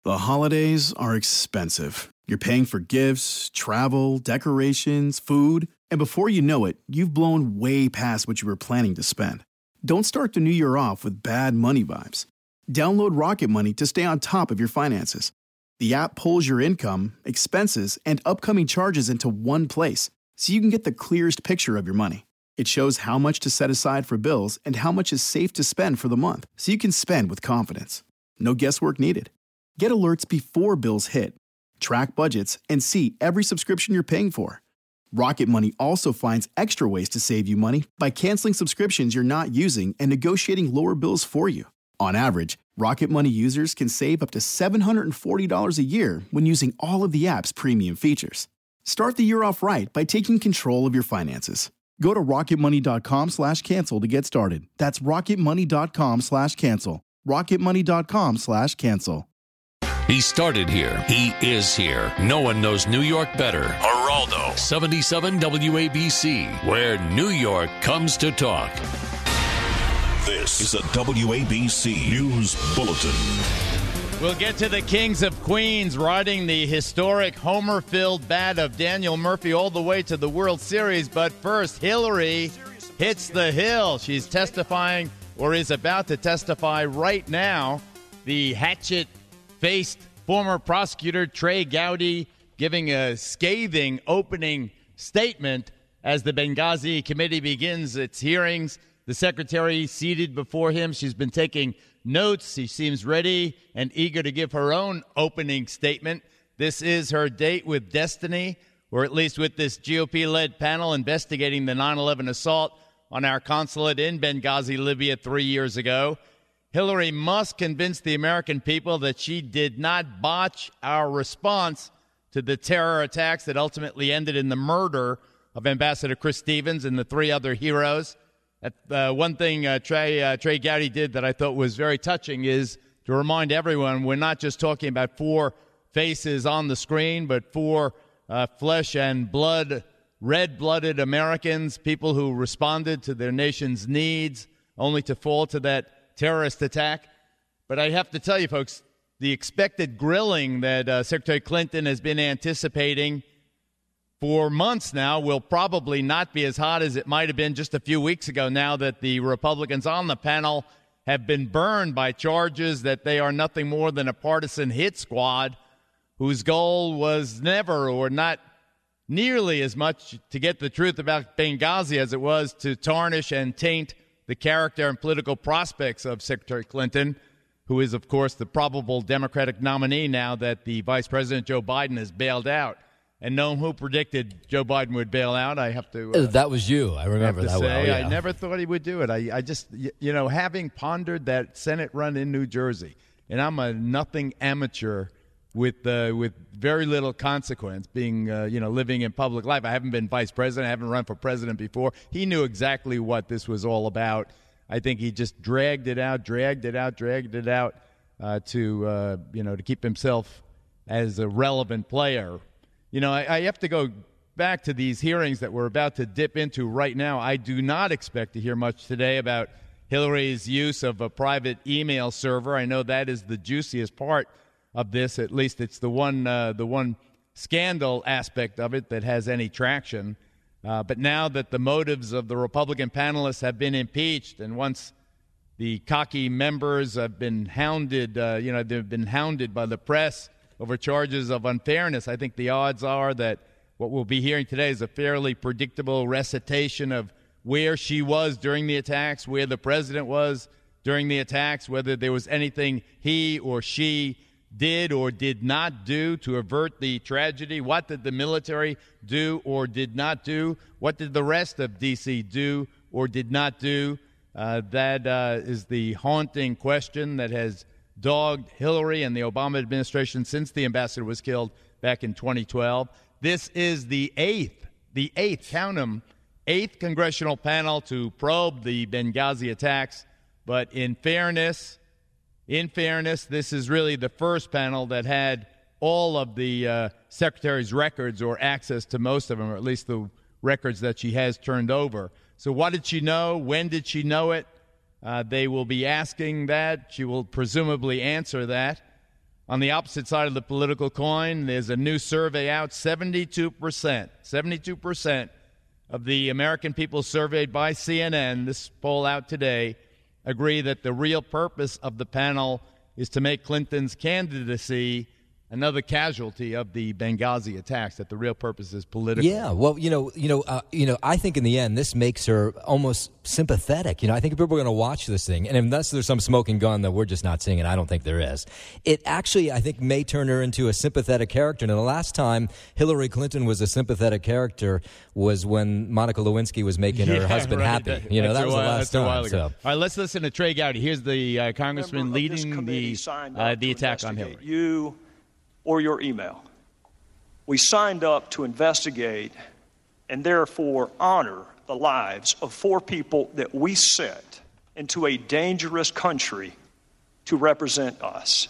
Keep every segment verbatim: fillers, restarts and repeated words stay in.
The holidays are expensive. You're paying for gifts, travel, decorations, food, and before you know it, you've blown way past what you were planning to spend. Don't start the new year off with bad money vibes. Download Rocket Money to stay on top of your finances. The app pulls your income, expenses, and upcoming charges into one place, so you can get the clearest picture of your money. It shows how much to set aside for bills and how much is safe to spend for the month, so you can spend with confidence. No guesswork needed. Get alerts before bills hit, track budgets, and see every subscription you're paying for. Rocket Money also finds extra ways to save you money by canceling subscriptions you're not using and negotiating lower bills for you. On average, Rocket Money users can save up to seven hundred forty dollars a year when using all of the app's premium features. Start the year off right by taking control of your finances. Go to rocketmoney.com slash cancel to get started. That's rocketmoney.com slash cancel. rocketmoney.com slash cancel. He started here. He is here. No one knows New York better. Geraldo. seventy-seven W A B C, where New York comes to talk. This is a W A B C News Bulletin. We'll get to the Kings of Queens riding the historic homer-filled bat of Daniel Murphy all the way to the World Series. But first, Hillary hits the hill. She's testifying, or is about to testify right now. The hatchet-faced former prosecutor Trey Gowdy giving a scathing opening statement as the Benghazi committee begins its hearings. The secretary seated before him. She's been taking notes. She seems ready and eager to give her own opening statement. This is her date with destiny, or at least with this G O P-led panel investigating the nine eleven assault on our consulate in Benghazi, Libya, three years ago. Hillary must convince the American people that she did not botch our response to the terror attacks that ultimately ended in the murder of Ambassador Chris Stevens and the three other heroes. Uh, one thing uh, Trey, uh, Trey Gowdy did that I thought was very touching is to remind everyone we're not just talking about four faces on the screen, but four uh, flesh and blood, red-blooded Americans, people who responded to their nation's needs only to fall to that terrorist attack. But I have to tell you, folks, the expected grilling that uh, Secretary Clinton has been anticipating for months now will probably not be as hot as it might have been just a few weeks ago, now that the Republicans on the panel have been burned by charges that they are nothing more than a partisan hit squad whose goal was never, or not nearly as much, to get the truth about Benghazi as it was to tarnish and taint the character and political prospects of Secretary Clinton, who is, of course, the probable Democratic nominee now that the Vice President Joe Biden has bailed out. And no one who predicted Joe Biden would bail out. I have to. Uh, that was you. I remember have to that say, well. Yeah. I never thought he would do it. I, I just, you know, having pondered that Senate run in New Jersey, and I'm a nothing amateur with uh, with very little consequence, being, uh, you know, living in public life. I haven't been vice president. I haven't run for president before. He knew exactly what this was all about. I think he just dragged it out, dragged it out, dragged it out uh, to, uh, you know, to keep himself as a relevant player. You know, I, I have to go back to these hearings that we're about to dip into right now. I do not expect to hear much today about Hillary's use of a private email server. I know that is the juiciest part of this. At least it's the one, uh, the one scandal aspect of it that has any traction. Uh, but now that the motives of the Republican panelists have been impeached, and once the cocky members have been hounded, uh, you know, they've been hounded by the press over charges of unfairness, I think the odds are that what we'll be hearing today is a fairly predictable recitation of where she was during the attacks, where the president was during the attacks, whether there was anything he or she did or did not do to avert the tragedy. What did the military do or did not do? What did the rest of D C do or did not do? Uh, that uh, is the haunting question that has dogged Hillary and the Obama administration since the ambassador was killed back in twenty twelve. This is the eighth, the eighth, count them, eighth congressional panel to probe the Benghazi attacks. But in fairness, in fairness, this is really the first panel that had all of the uh, secretary's records, or access to most of them, or at least the records that she has turned over. So what did she know? When did she know it? Uh, they will be asking that. She will presumably answer that. On the opposite side of the political coin, there's a new survey out. seventy-two percent, seventy-two percent of the American people surveyed by C N N, this poll out today, agree that the real purpose of the panel is to make Clinton's candidacy another casualty of the Benghazi attacks, that the real purpose is political. Yeah, well, you know, you know, uh, you know, I think in the end this makes her almost sympathetic. You know, I think people are going to watch this thing, and unless there's some smoking gun that we're just not seeing, and I don't think there is, it actually, I think, may turn her into a sympathetic character. And the last time Hillary Clinton was a sympathetic character was when Monica Lewinsky was making her yeah, husband right. happy. That, you know, that was while, the last time. So. All right, let's listen to Trey Gowdy. Here's the uh, congressman leading the uh, the attack on Hillary. You or your email. We signed up to investigate and therefore honor the lives of four people that we sent into a dangerous country to represent us,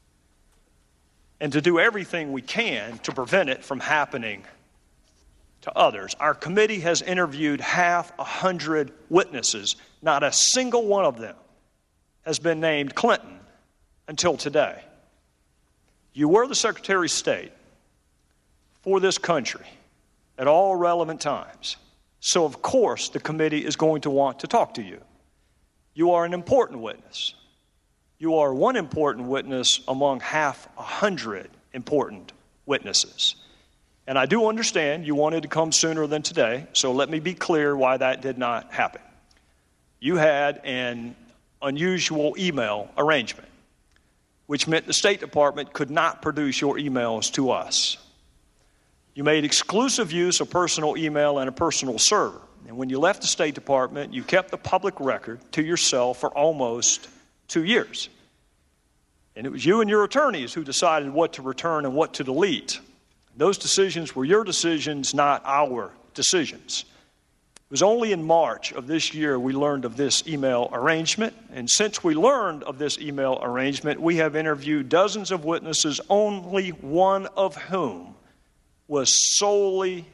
and to do everything we can to prevent it from happening to others. Our committee has interviewed half a hundred witnesses. Not a single one of them has been named Clinton until today. You were the Secretary of State for this country at all relevant times. So, of course, the committee is going to want to talk to you. You are an important witness. You are one important witness among half a hundred important witnesses. And I do understand you wanted to come sooner than today, so let me be clear why that did not happen. You had an unusual email arrangement, which meant the State Department could not produce your emails to us. You made exclusive use of personal email and a personal server. And when you left the State Department, you kept the public record to yourself for almost two years. And it was you and your attorneys who decided what to return and what to delete. Those decisions were your decisions, not our decisions. It was only in March of this year we learned of this email arrangement, and since we learned of this email arrangement, we have interviewed dozens of witnesses, only one of whom was solely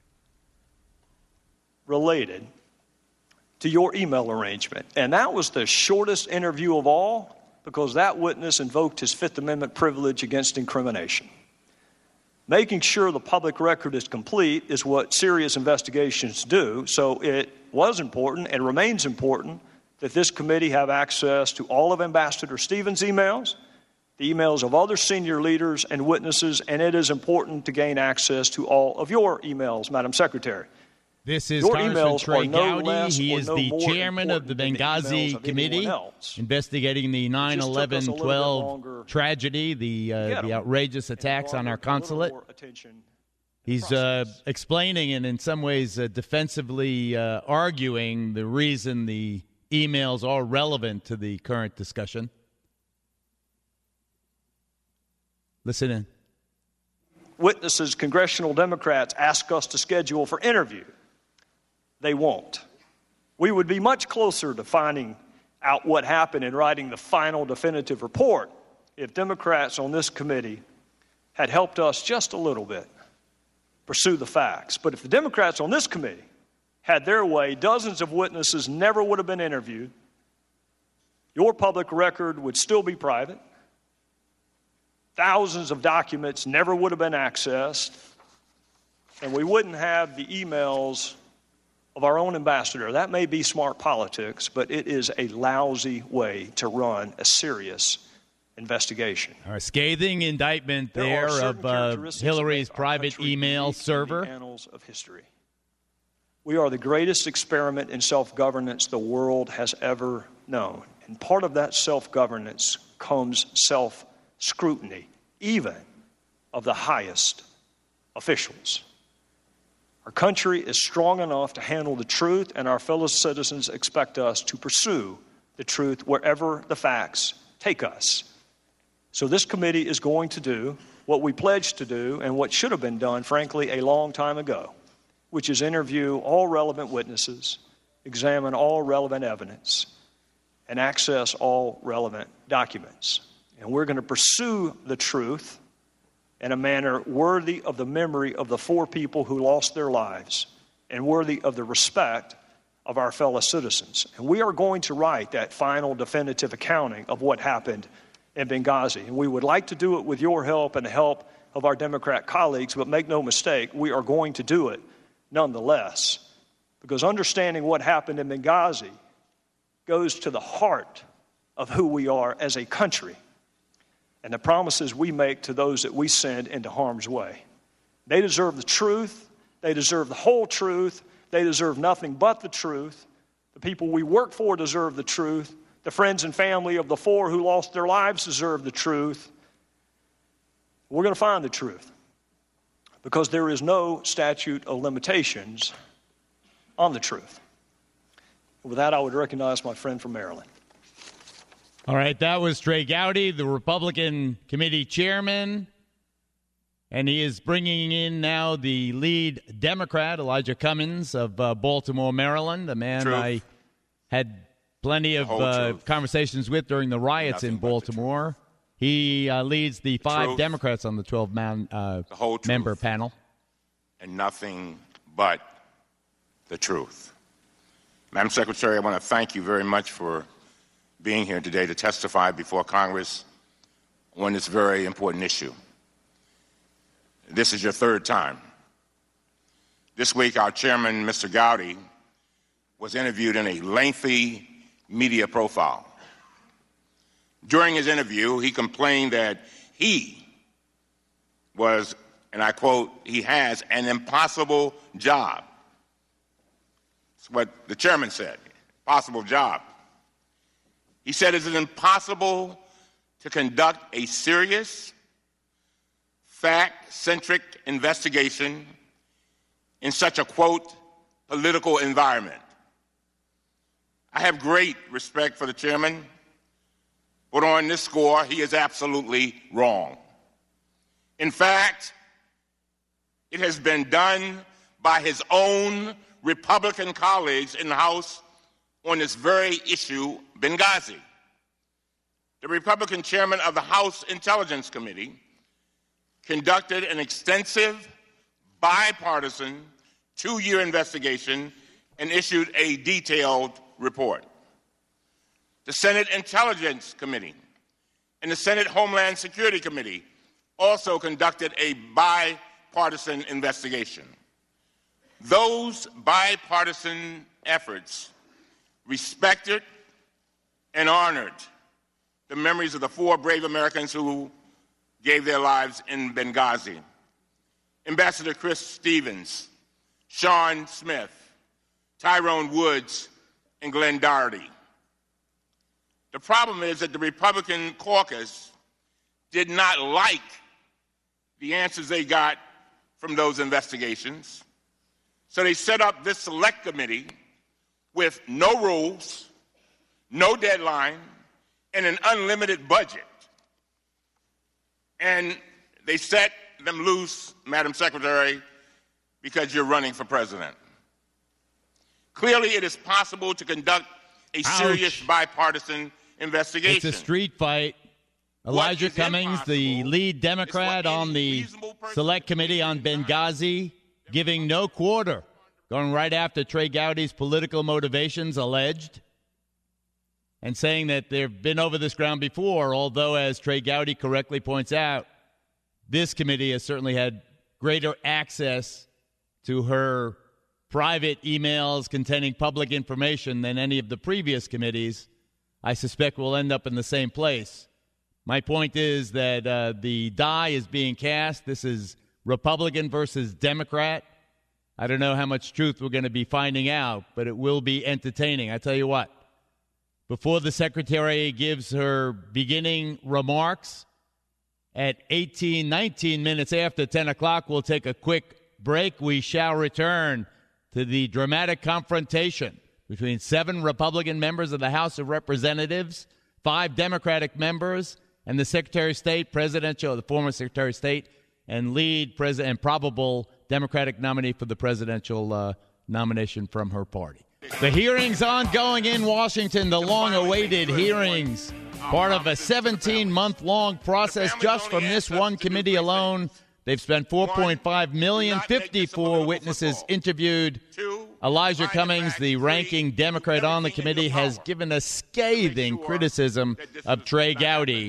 related to your email arrangement. And that was the shortest interview of all, because that witness invoked his Fifth Amendment privilege against incrimination. Making sure the public record is complete is what serious investigations do, so it was important and remains important that this committee have access to all of Ambassador Stevens' emails, the emails of other senior leaders and witnesses, and it is important to gain access to all of your emails, Madam Secretary. This is Your Congressman Trey no Gowdy. He is no the chairman of the Benghazi the Committee investigating the nine eleven twelve tragedy, the uh, the outrageous attacks on our consulate. He's uh, explaining and in some ways uh, defensively uh, arguing the reason the emails are relevant to the current discussion. Listen in. Witnesses, congressional Democrats ask us to schedule for interview. They won't. We would be much closer to finding out what happened and writing the final definitive report if Democrats on this committee had helped us just a little bit pursue the facts. But if the Democrats on this committee had their way, dozens of witnesses never would have been interviewed. Your public record would still be private. Thousands of documents never would have been accessed, and we wouldn't have the emails of our own ambassador. That may be smart politics, but it is a lousy way to run a serious investigation. Our scathing indictment there, there of uh, Hillary's private email server. In the annals of history. We are the greatest experiment in self-governance the world has ever known, and part of that self-governance comes self-scrutiny, even of the highest officials. Our country is strong enough to handle the truth, and our fellow citizens expect us to pursue the truth wherever the facts take us. So this committee is going to do what we pledged to do and what should have been done, frankly, a long time ago, which is interview all relevant witnesses, examine all relevant evidence, and access all relevant documents. And we're going to pursue the truth in a manner worthy of the memory of the four people who lost their lives and worthy of the respect of our fellow citizens. And we are going to write that final definitive accounting of what happened in Benghazi. And we would like to do it with your help and the help of our Democrat colleagues, but make no mistake, we are going to do it nonetheless. Because understanding what happened in Benghazi goes to the heart of who we are as a country and the promises we make to those that we send into harm's way. They deserve the truth. They deserve the whole truth. They deserve nothing but the truth. The people we work for deserve the truth. The friends and family of the four who lost their lives deserve the truth. We're going to find the truth because there is no statute of limitations on the truth. With that, I would recognize my friend from Maryland. All right, that was Trey Gowdy, the Republican committee chairman, and he is bringing in now the lead Democrat, Elijah Cummings of uh, Baltimore, Maryland, a man Truth. I had plenty of uh, conversations with during the riots Nothing in Baltimore. He uh, leads the five truth, Democrats on the twelve-man uh, member panel. And nothing but the truth. Madam Secretary, I want to thank you very much for being here today to testify before Congress on this very important issue. This is your third time. This week, our chairman, Mister Gowdy, was interviewed in a lengthy media profile. During his interview, he complained that he was, and I quote, he has an impossible job. That's what the chairman said, impossible job. He said it's impossible to conduct a serious, fact-centric investigation in such a, quote, political environment. I have great respect for the chairman, but on this score, he is absolutely wrong. In fact, it has been done by his own Republican colleagues in the House on this very issue, Benghazi. The Republican chairman of the House Intelligence Committee conducted an extensive, bipartisan, two-year investigation and issued a detailed report. The Senate Intelligence Committee and the Senate Homeland Security Committee also conducted a bipartisan investigation. Those bipartisan efforts respected and honored the memories of the four brave Americans who gave their lives in Benghazi. Ambassador Chris Stevens, Sean Smith, Tyrone Woods, and Glenn Doherty. The problem is that the Republican caucus did not like the answers they got from those investigations. So they set up this select committee with no rules, no deadline, and an unlimited budget. And they set them loose, Madam Secretary, because you're running for president. Clearly, it is possible to conduct a Ouch. serious bipartisan investigation. It's a street fight. Elijah Cummings, the lead Democrat on the Select Committee on Benghazi, giving no quarter, going right after Trey Gowdy's political motivations alleged, and saying that they've been over this ground before, although, as Trey Gowdy correctly points out, this committee has certainly had greater access to her private emails containing public information than any of the previous committees. I suspect we'll end up in the same place. My point is that uh, the die is being cast. This is Republican versus Democrat. I don't know how much truth we're going to be finding out, but it will be entertaining. I tell you what, before the Secretary gives her beginning remarks at eighteen, nineteen minutes after ten o'clock, we'll take a quick break. We shall return to the dramatic confrontation between seven Republican members of the House of Representatives, five Democratic members, and the Secretary of State, presidential, the former Secretary of State, and lead president and probable Democratic nominee for the presidential uh, nomination from her party. The hearings ongoing in Washington, the long-awaited hearings, part of a seventeen-month-long process just from this one committee alone. They've spent four point five million dollars, fifty-four witnesses interviewed. Elijah Cummings, the ranking Democrat on the committee, has given a scathing criticism of Trey Gowdy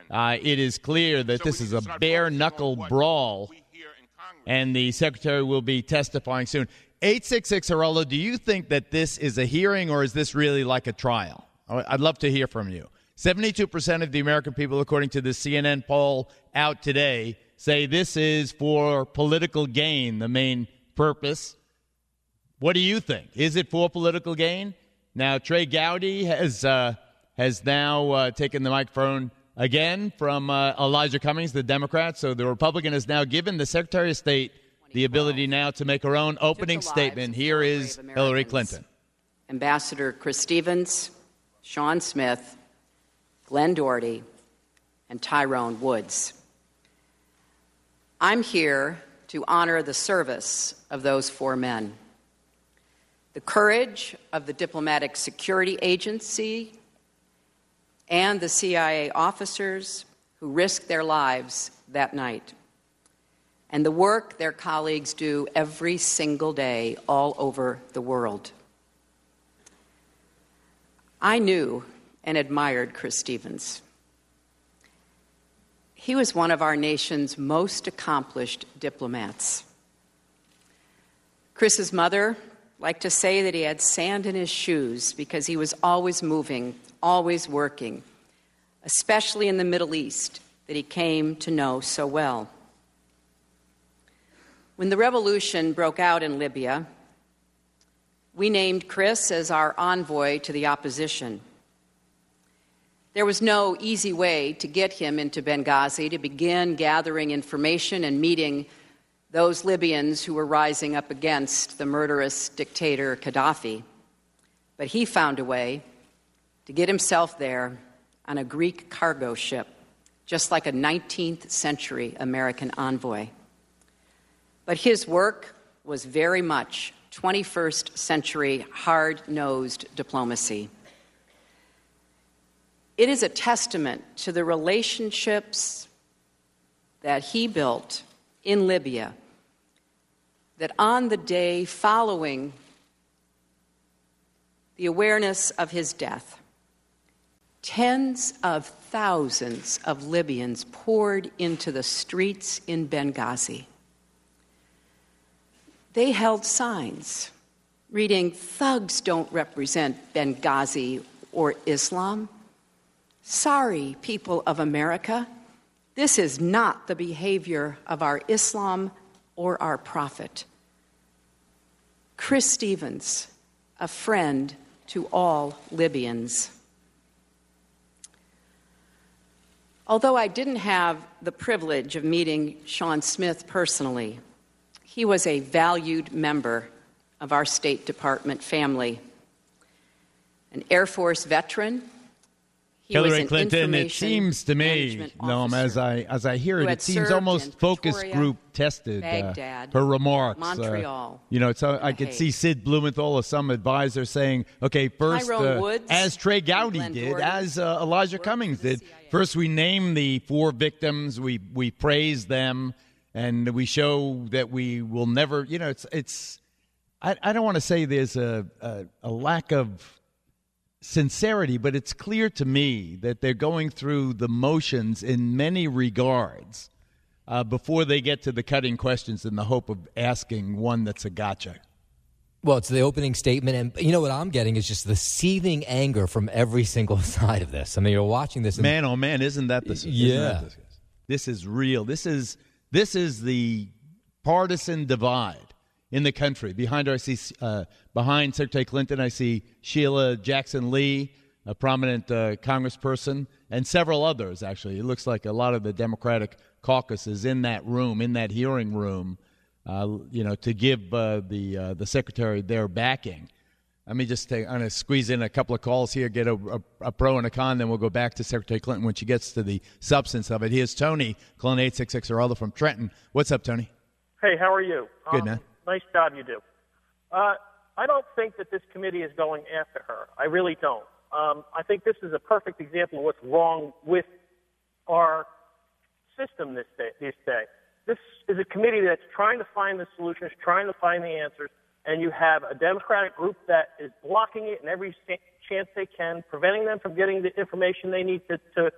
uh, it is clear that this is a bare-knuckle brawl, and the Secretary will be testifying soon. eight six six, Geraldo, do you think that this is a hearing or is this really like a trial? I'd love to hear from you. seventy-two percent of the American people, according to the C N N poll out today, say this is for political gain, the main purpose. What do you think? Is it for political gain? Now, Trey Gowdy has uh, has now uh, taken the microphone again from uh, Elijah Cummings, the Democrat. So the Republican has now given the Secretary of State the ability now to make her own opening statement. Here is Hillary Clinton. Ambassador Chris Stevens, Sean Smith, Glenn Doherty, and Tyrone Woods. I'm here to honor the service of those four men, the courage of the Diplomatic Security Agency and the C I A officers who risked their lives that night, and the work their colleagues do every single day all over the world. I knew and admired Chris Stevens. He was one of our nation's most accomplished diplomats. Chris's mother liked to say that he had sand in his shoes because he was always moving, always working, especially in the Middle East that he came to know so well. When the revolution broke out in Libya, we named Chris as our envoy to the opposition. There was no easy way to get him into Benghazi to begin gathering information and meeting those Libyans who were rising up against the murderous dictator Gaddafi. But he found a way to get himself there on a Greek cargo ship, just like a nineteenth century American envoy. But his work was very much twenty-first century hard-nosed diplomacy. It is a testament to the relationships that he built in Libya that on the day following the awareness of his death, tens of thousands of Libyans poured into the streets in Benghazi. They held signs reading, "Thugs don't represent Benghazi or Islam. Sorry, people of America, this is not the behavior of our Islam or our prophet." Chris Stevens, a friend to all Libyans. Although I didn't have the privilege of meeting Sean Smith personally, he was a valued member of our State Department family. An Air Force veteran, he Hillary was an Clinton, it seems to me, Noam, as I as I hear it, it seems almost focus group tested. Baghdad, uh, her remarks, Montreal, uh, you know, so I could see Sid Blumenthal or some advisor saying, "Okay, first, uh, Woods, as Trey Gowdy did, Doherty, as uh, Elijah Cummings did, first we name the four victims, we we praise them, and we show that we will never, you know, it's it's. I, I don't want to say there's a, a a lack of sincerity, but it's clear to me that they're going through the motions in many regards uh, before they get to the cutting questions in the hope of asking one that's a gotcha. Well, it's the opening statement, and you know what I'm getting is just the seething anger from every single side of this. I mean, you're watching this. And, man, oh man, isn't that the yeah? Isn't that the, this is real. This is this is the partisan divide in the country. Behind her, I see uh, behind Secretary Clinton, I see Sheila Jackson Lee, a prominent uh, congressperson, and several others. Actually, it looks like a lot of the Democratic caucus is in that room, in that hearing room. Uh, you know, to give uh, the uh, the secretary their backing. Let me just take, I'm going to squeeze in a couple of calls here, get a, a, a pro and a con, then we'll go back to Secretary Clinton when she gets to the substance of it. Here's Tony, calling eight six six Geraldo from Trenton. What's up, Tony? Hey, how are you? Good, um, man. Nice job you do. Uh, I don't think that this committee is going after her. I really don't. Um, I think this is a perfect example of what's wrong with our system this day. This day. This is a committee that's trying to find the solutions, trying to find the answers, and you have a Democratic group that is blocking it in every chance they can, preventing them from getting the information they need to, to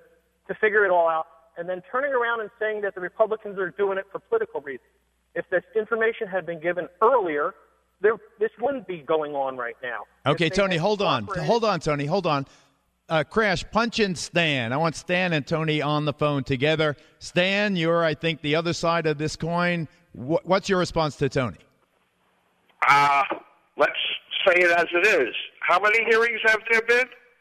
to figure it all out, and then turning around and saying that the Republicans are doing it for political reasons. If this information had been given earlier, there, this wouldn't be going on right now. Okay, Tony, hold on. Hold on, Tony. Hold on. Uh, Crash, punch in Stan. I want Stan and Tony on the phone together. Stan, you're, I think, the other side of this coin. Wh- what's your response to Tony? Uh, let's say it as it is. How many hearings have there been?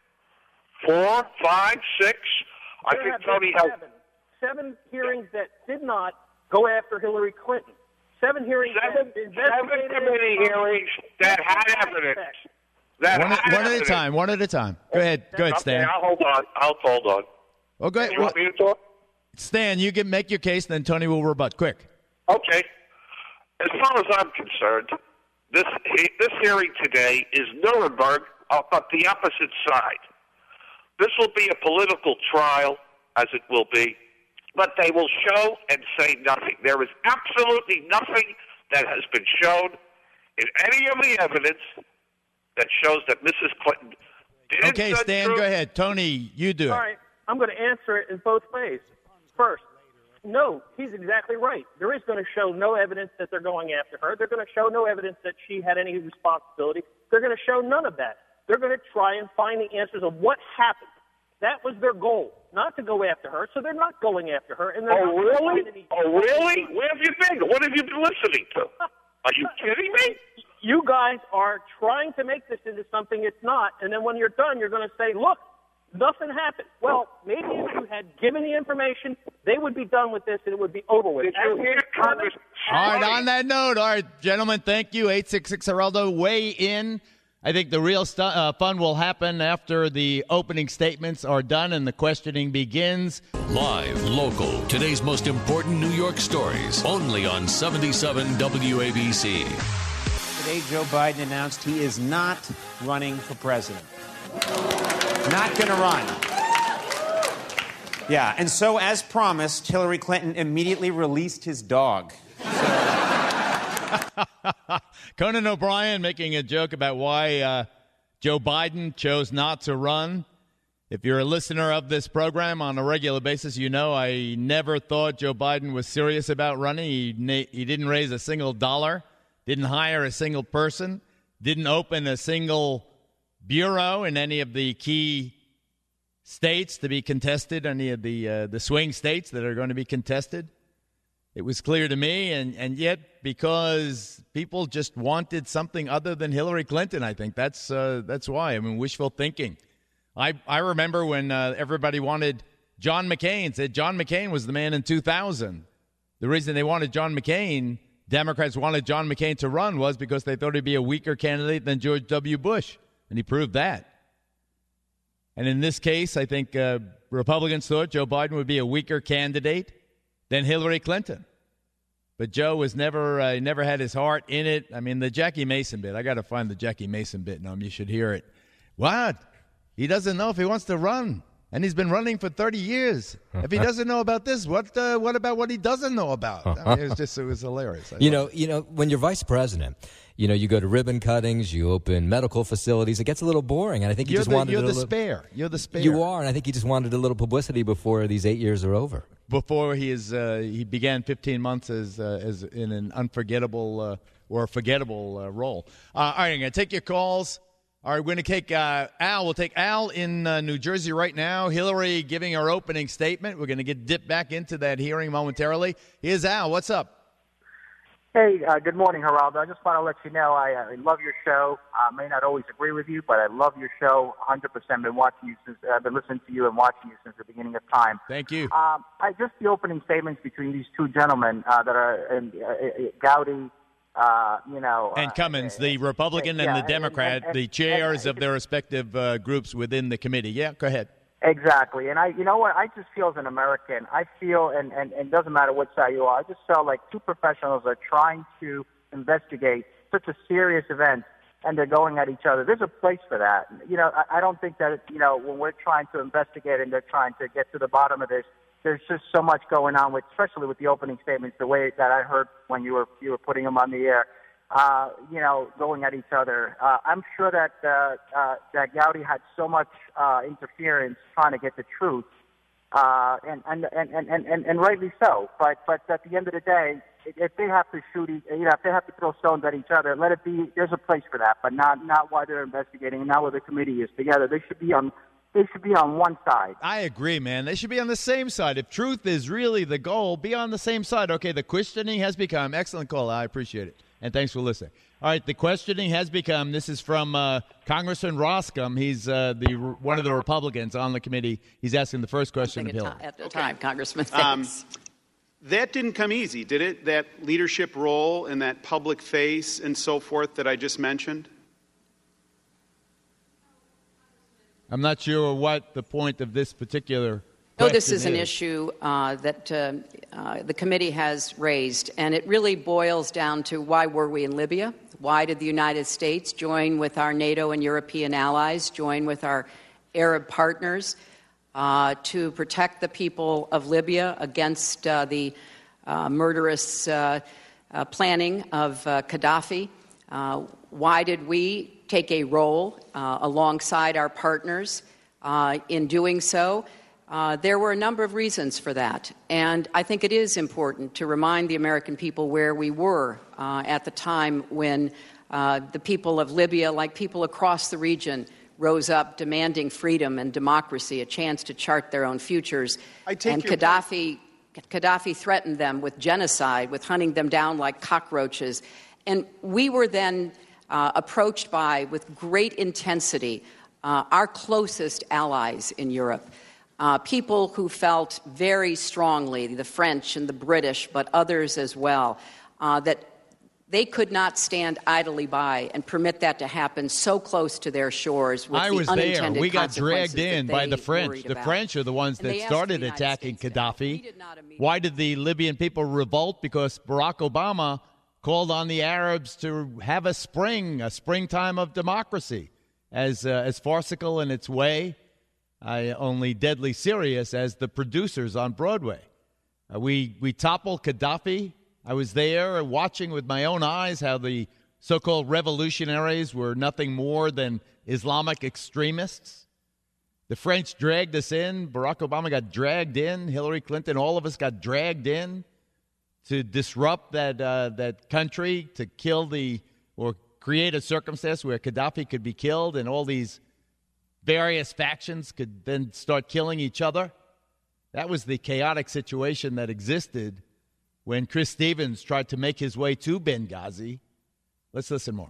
Four, five, six? I There think have Tony been has... seven. Seven hearings that did not go after Hillary Clinton. Seven hearings Seven, that seven investigated committee hearings that had evidence. That One, had at, one at a evidence. time. One at a time. Go ahead. Go ahead, Okay, Stan. I'll hold on. I'll hold on. Well, go ahead. You want me to talk? Stan, you can make your case, and then Tony will rebut. Quick. Okay. As far as I'm concerned, this this hearing today is Nuremberg, uh, but the opposite side. This will be a political trial, as it will be, but they will show and say nothing. There is absolutely nothing that has been shown in any of the evidence that shows that Missus Clinton did. Okay, Stan, go ahead. Tony, you do it. All right, I'm going to answer it in both ways. First, no, he's exactly right. There is going to show no evidence that they're going after her. They're going to show no evidence that she had any responsibility. They're going to show none of that. They're going to try and find the answers of what happened. That was their goal, not to go after her, so they're not going after her. And they're Oh, not really? finding any- Oh, really? Where have you been? What have you been listening to? Are you kidding me? You guys are trying to make this into something it's not, and then when you're done, you're going to say, look, nothing happened. Well, maybe if you had given the information, they would be done with this and it would be over with. Did you hear Congress? All right, on that note, all right, gentlemen, thank you. eight six six Geraldo, weigh in. I think the real stu- uh, fun will happen after the opening statements are done and the questioning begins. Live, local, today's most important New York stories, only on seventy-seven W A B C. Today, Joe Biden announced he is not running for president. Not going to run. Yeah, and so as promised, Hillary Clinton immediately released his dog. Conan O'Brien making a joke about why uh, Joe Biden chose not to run. If you're a listener of this program on a regular basis, you know I never thought Joe Biden was serious about running. He, na- he didn't raise a single dollar, didn't hire a single person, didn't open a single bureau in any of the key states to be contested, any of the uh, the swing states that are going to be contested. It was clear to me, and, and yet because people just wanted something other than Hillary Clinton, I think that's uh, that's why. I mean, wishful thinking. I, I remember when uh, everybody wanted John McCain, said John McCain was the man in two thousand. The reason they wanted John McCain, Democrats wanted John McCain to run, was because they thought he'd be a weaker candidate than George W. Bush, and he proved that. And in this case, I think uh, Republicans thought Joe Biden would be a weaker candidate than Hillary Clinton. But Joe was never uh, never had his heart in it. I mean, the Jackie Mason bit. I got to find the Jackie Mason bit. No, you should hear it. What? He doesn't know if he wants to run, and he's been running for thirty years. If he doesn't know about this, what uh, what about what he doesn't know about? I mean, it was just it was hilarious. I you know, you know, when you're vice president, you know, you go to ribbon cuttings, you open medical facilities. It gets a little boring, and I think he you're just the, wanted you're a the little, spare. You're the spare. You are, and I think he just wanted a little publicity before these eight years are over. Before he is, uh, he began fifteen months as uh, as in an unforgettable uh, or forgettable uh, role. Uh, all right, I'm going to take your calls. All right, we're going to take uh, Al. We'll take Al in uh, New Jersey right now. Hillary giving her opening statement. We're going to get dipped back into that hearing momentarily. Here's Al. What's up? Hey, uh, good morning, Geraldo. I just want to let you know I, uh, I love your show. I may not always agree with you, but I love your show one hundred percent. I've been watching you since I've been listening to you and watching you since the beginning of time. Thank you. Um, I just the opening statements between these two gentlemen uh, that are in, uh, Gowdy, uh, you know, and Cummins, uh, the Republican yeah, and the Democrat, and, and, and, the chairs and, and, of their respective uh, groups within the committee. Yeah, go ahead. Exactly. And I, you know what, I just feel as an American, I feel, and, and, and it doesn't matter what side you are, I just feel like two professionals are trying to investigate such a serious event, and they're going at each other. There's a place for that. You know, I, I don't think that, you know, when we're trying to investigate and they're trying to get to the bottom of this, there's just so much going on with, especially with the opening statements, the way that I heard when you were you were putting them on the air, uh, you know, going at each other. Uh, I'm sure that uh, uh, that Gowdy had so much uh, interference trying to get the truth uh, and, and, and, and, and, and rightly so. But but at the end of the day, if they have to shoot, each, you know, if they have to throw stones at each other, let it be. There's a place for that, but not not while they're investigating, and not while the committee is together. They should be on. They should be on one side. I agree, man. They should be on the same side. If truth is really the goal, be on the same side. Okay, the questioning has become, excellent call. I appreciate it. And thanks for listening. All right, the questioning has become, this is from uh, Congressman Roscom. He's uh, the one of the Republicans on the committee. He's asking the first question of Hillary. At the time, Congressman. Um, that didn't come easy, did it? That leadership role and that public face and so forth that I just mentioned? I'm not sure what the point of this particular No, this is is. an issue uh, that uh, uh, the committee has raised, and it really boils down to why were we in Libya? Why did the United States join with our NATO and European allies, join with our Arab partners uh, to protect the people of Libya against uh, the uh, murderous uh, uh, planning of uh, Gaddafi? Uh, why did we take a role uh, alongside our partners uh, in doing so? Uh, there were a number of reasons for that, and I think it is important to remind the American people where we were uh, at the time when uh, the people of Libya, like people across the region, rose up demanding freedom and democracy, a chance to chart their own futures. I take and your Gaddafi, Gaddafi threatened them with genocide, with hunting them down like cockroaches. And we were then uh, approached by, with great intensity, uh, our closest allies in Europe. Uh, people who felt very strongly, the French and the British, but others as well, uh, that they could not stand idly by and permit that to happen so close to their shores with I the was unintended there. We got consequences dragged in that by they the French. worried The about. French are the ones And that they asked started the United attacking States to help. We Gaddafi. did not immediately- Why did the Libyan people revolt? Because Barack Obama called on the Arabs to have a spring, a springtime of democracy, as uh, as farcical in its way, uh, only deadly serious as the producers on Broadway. Uh, we we toppled Gaddafi. I was there watching with my own eyes how the so-called revolutionaries were nothing more than Islamic extremists. The French dragged us in. Barack Obama got dragged in. Hillary Clinton, all of us got dragged in to disrupt that uh, that country, to kill the or create a circumstance where Gaddafi could be killed and all these various factions could then start killing each other. That was the chaotic situation that existed when Chris Stevens tried to make his way to Benghazi. Let's listen more.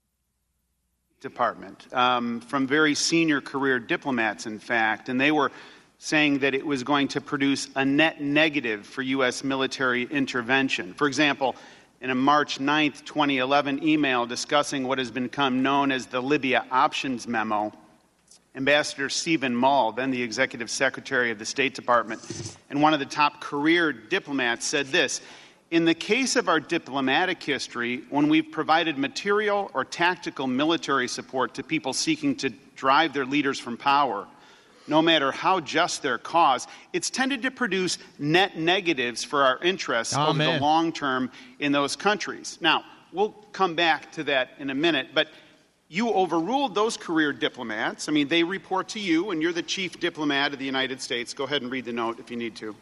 Department, um, from very senior career diplomats, in fact, and they were saying that it was going to produce a net negative for U S military intervention. For example, in a March ninth, twenty eleven email discussing what has become known as the Libya Options Memo, Ambassador Stephen Mull, then the Executive Secretary of the State Department, and one of the top career diplomats, said this: in the case of our diplomatic history, when we've provided material or tactical military support to people seeking to drive their leaders from power, no matter how just their cause, it's tended to produce net negatives for our interests oh, over man. the long term in those countries. Now, we'll come back to that in a minute, but you overruled those career diplomats. I mean, they report to you, and you're the chief diplomat of the United States. Go ahead and read the note if you need to.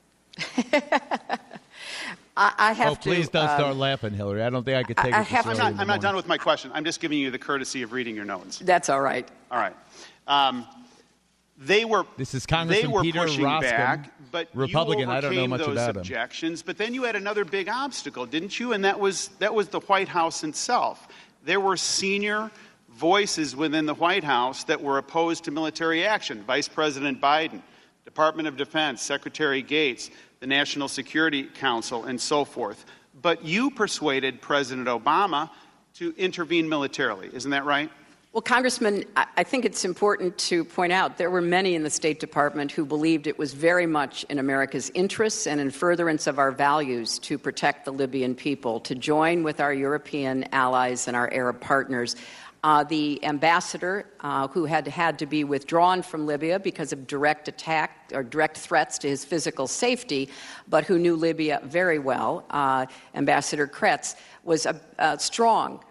I, I have oh, please to, don't um, start laughing, Hillary. I don't think I could take I it have this to- early I'm in not, the I'm not done morning. with my question. I'm just giving you the courtesy of reading your notes. That's all right. All right. Um, they were This is they Congressman were Peter pushing Roscom, back, but Republican. you I don't know overcame much those about him. objections. But then you had another big obstacle, didn't you? And that was that was the White House itself. There were senior voices within the White House that were opposed to military action. Vice President Biden, Department of Defense, Secretary Gates, the National Security Council, and so forth. But you persuaded President Obama to intervene militarily. Isn't that right? Well, Congressman, I I think it's important to point out there were many in the State Department who believed it was very much in America's interests and in furtherance of our values to protect the Libyan people, to join with our European allies and our Arab partners. Uh, the ambassador, uh, who had had to be withdrawn from Libya because of direct attack or direct threats to his physical safety, but who knew Libya very well, uh, Ambassador Kretz, was a, a strong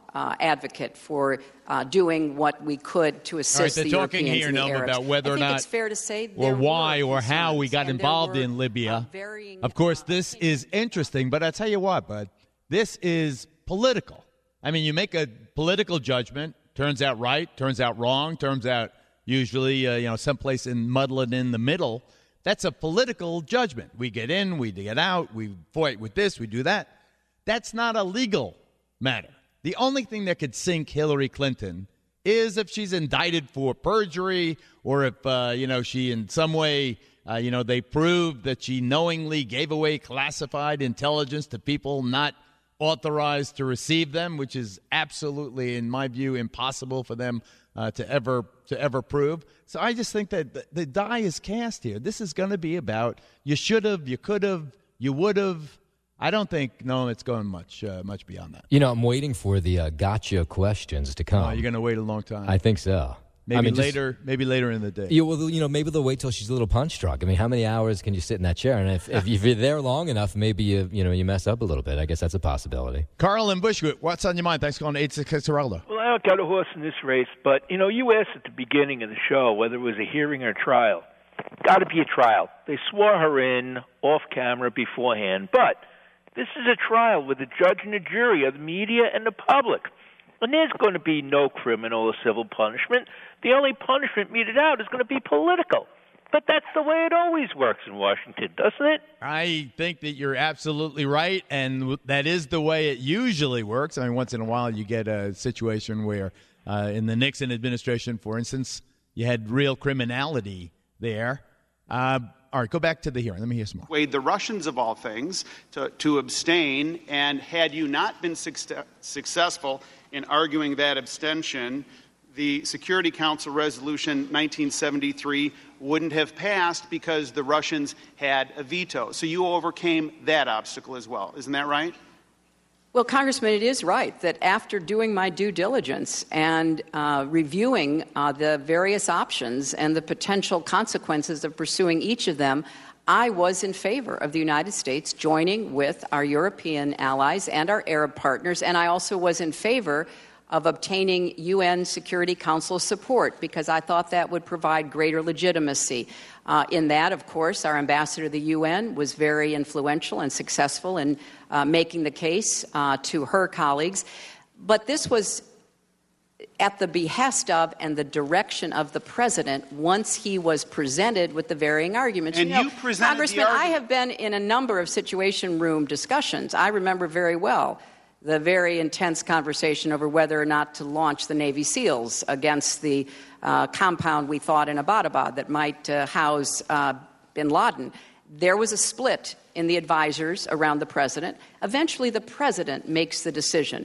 uh, advocate for uh, doing what we could to assist All right, they're the talking Europeans here, and the Noma, Arabs. about whether I or think not, it's fair to say or why, were or how we got involved were, in Libya. Uh, varying, of course, uh, this is interesting, but I tell you what, bud, this is political. I mean, you make a political judgment. Turns out right. Turns out wrong. Turns out usually, uh, you know, someplace in muddling in the middle. That's a political judgment. We get in, we get out, we fight with this, we do that. That's not a legal matter. The only thing that could sink Hillary Clinton is if she's indicted for perjury, or if, uh, you know, she in some way, uh, you know, they proved that she knowingly gave away classified intelligence to people not authorized to receive them, which is absolutely, in my view, impossible for them uh, to ever to ever prove. So I just think that the, the die is cast here. This is going to be about you should have, you could have, you would have. I don't think, no, it's going much uh, much beyond that. You know, I'm waiting for the uh, gotcha questions to come. Oh, you're going to wait a long time? I think so. Maybe I mean, later, just, maybe later in the day. Yeah, well, you know, maybe they'll wait till she's a little punch drunk. I mean, how many hours can you sit in that chair? And if, if you're there long enough, maybe you you know you mess up a little bit. I guess that's a possibility. Carl and Bushwick, what's on your mind? Thanks for calling eight six six Geraldo. Well, I don't got a horse in this race, but you know, you asked at the beginning of the show whether it was a hearing or a trial. Got to be a trial. They swore her in off camera beforehand, but this is a trial with a judge and a jury of the media and the public. And there's going to be no criminal or civil punishment. The only punishment meted out is going to be political. But that's the way it always works in Washington, doesn't it? I think that you're absolutely right, and that is the way it usually works. I mean, once in a while you get a situation where uh, in the Nixon administration, for instance, you had real criminality there. Uh, all right, go back to the hearing. Let me hear some more. Wade, the Russians, of all things, to, to abstain, and had you not been success, successful in arguing that abstention, the Security Council Resolution nineteen seventy-three wouldn't have passed because the Russians had a veto. So you overcame that obstacle as well. Isn't that right? Well, Congressman, it is right that after doing my due diligence and uh, reviewing uh, the various options and the potential consequences of pursuing each of them, I was in favor of the United States joining with our European allies and our Arab partners, and I also was in favor of obtaining U N Security Council support because I thought that would provide greater legitimacy. Uh, in that, of course, our ambassador to the U N was very influential and successful in uh, making the case uh, to her colleagues. But this was at the behest of and the direction of the president once he was presented with the varying arguments. And you, know, you presented Congressman, the I argument. have been in a number of Situation Room discussions. I remember very well the very intense conversation over whether or not to launch the Navy SEALs against the uh, compound we thought in Abbottabad that might uh, house uh, bin Laden. There was a split in the advisors around the president. Eventually, the president makes the decision.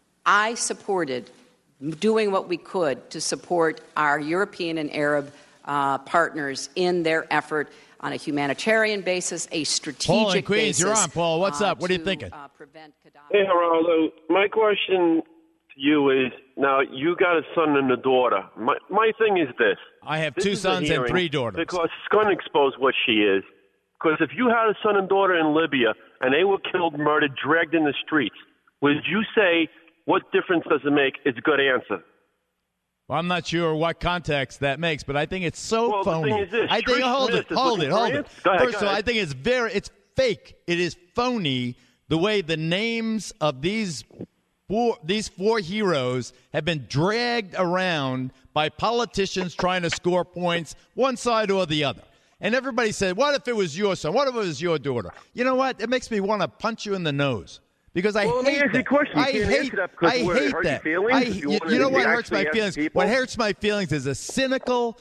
I supported doing what we could to support our European and Arab uh, partners in their effort on a humanitarian basis, a strategic Paul in Queens, basis. you're on, Paul. What's uh, up? What are you to, thinking? Uh, prevent Gaddafi. Hey, Geraldo. My question to you is, now, you got a son and a daughter. My, my thing is this. I have This two is a sons and hearing three daughters. Because it's going to expose what she is. Because if you had a son and daughter in Libya and they were killed, murdered, dragged in the streets, would you say, what difference does it make? It's a good answer. Well, I'm not sure what context that makes, but I think it's so well, phony. The thing is this. I think Trish hold Smith it, is hold looking it, for hold an it. answer. Go ahead, First go of all, ahead. I think it's very, it's fake. It is phony the way the names of these four, these four heroes have been dragged around by politicians trying to score points, one side or the other. And everybody said, "What if it was your son? What if it was your daughter?" You know what? It makes me want to punch you in the nose. Because I well, hate let me ask that. you a question. You I can't hate, answer that because I it would hate hurt that. your feelings. I, If you, you you know wanted what to hurts my actually feelings? ask people. What hurts my feelings is a cynical,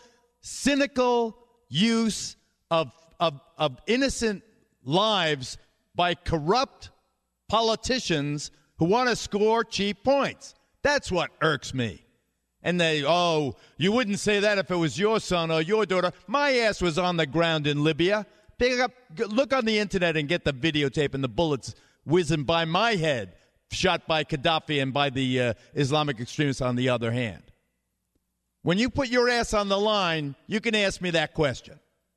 cynical use of, of, of innocent lives by corrupt politicians who want to score cheap points. That's what irks me. And they, oh, you wouldn't say that if it was your son or your daughter. My ass was on the ground in Libya. Pick up, look on the internet and get the videotape and the bullets whizzing by my head, shot by Gaddafi and by the uh, Islamic extremists on the other hand. When you put your ass on the line, you can ask me that question.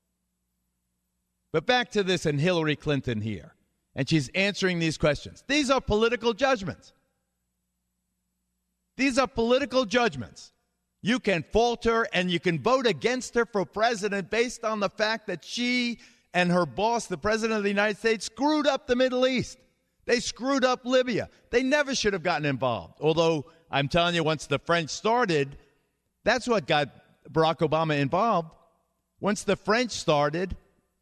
But back to this and Hillary Clinton here. And she's answering these questions. These are political judgments. These are political judgments. You can falter and you can vote against her for president based on the fact that she and her boss, the president of the United States, screwed up the Middle East. They screwed up Libya. They never should have gotten involved. Although, I'm telling you, once the French started, that's what got Barack Obama involved. Once the French started,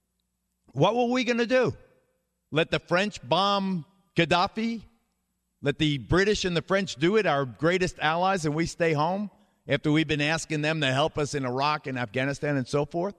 what were we going to do? Let the French bomb Gaddafi? Let the British and the French do it, our greatest allies, and we stay home after we've been asking them to help us in Iraq and Afghanistan and so forth?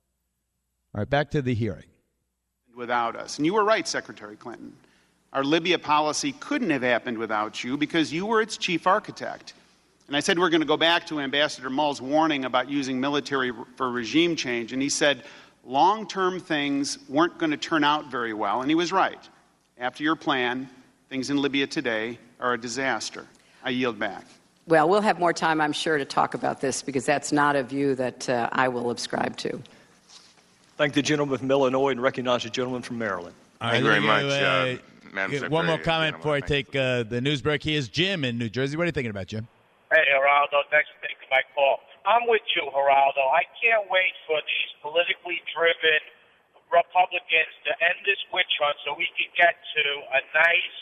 All right, back to the hearing. Without us. And you were right, Secretary Clinton. Our Libya policy couldn't have happened without you because you were its chief architect. And I said we're going to go back to Ambassador Mull's warning about using military for regime change. And he said long-term things weren't going to turn out very well. And he was right. After your plan, things in Libya today are a disaster. I yield back. Well, we'll have more time, I'm sure, to talk about this because that's not a view that uh, I will ascribe to. Thank the gentleman from Illinois and recognize the gentleman from Maryland. All right, Thank you very let me much, go, uh, uh, Madam get Secretary. one more comment Gentlemen, before I thank take uh, the news break. He is Jim in New Jersey. What are you thinking about, Jim? Hey, Geraldo, thanks for taking my call. I'm with you, Geraldo. I can't wait for these politically driven Republicans to end this witch hunt so we can get to a nice,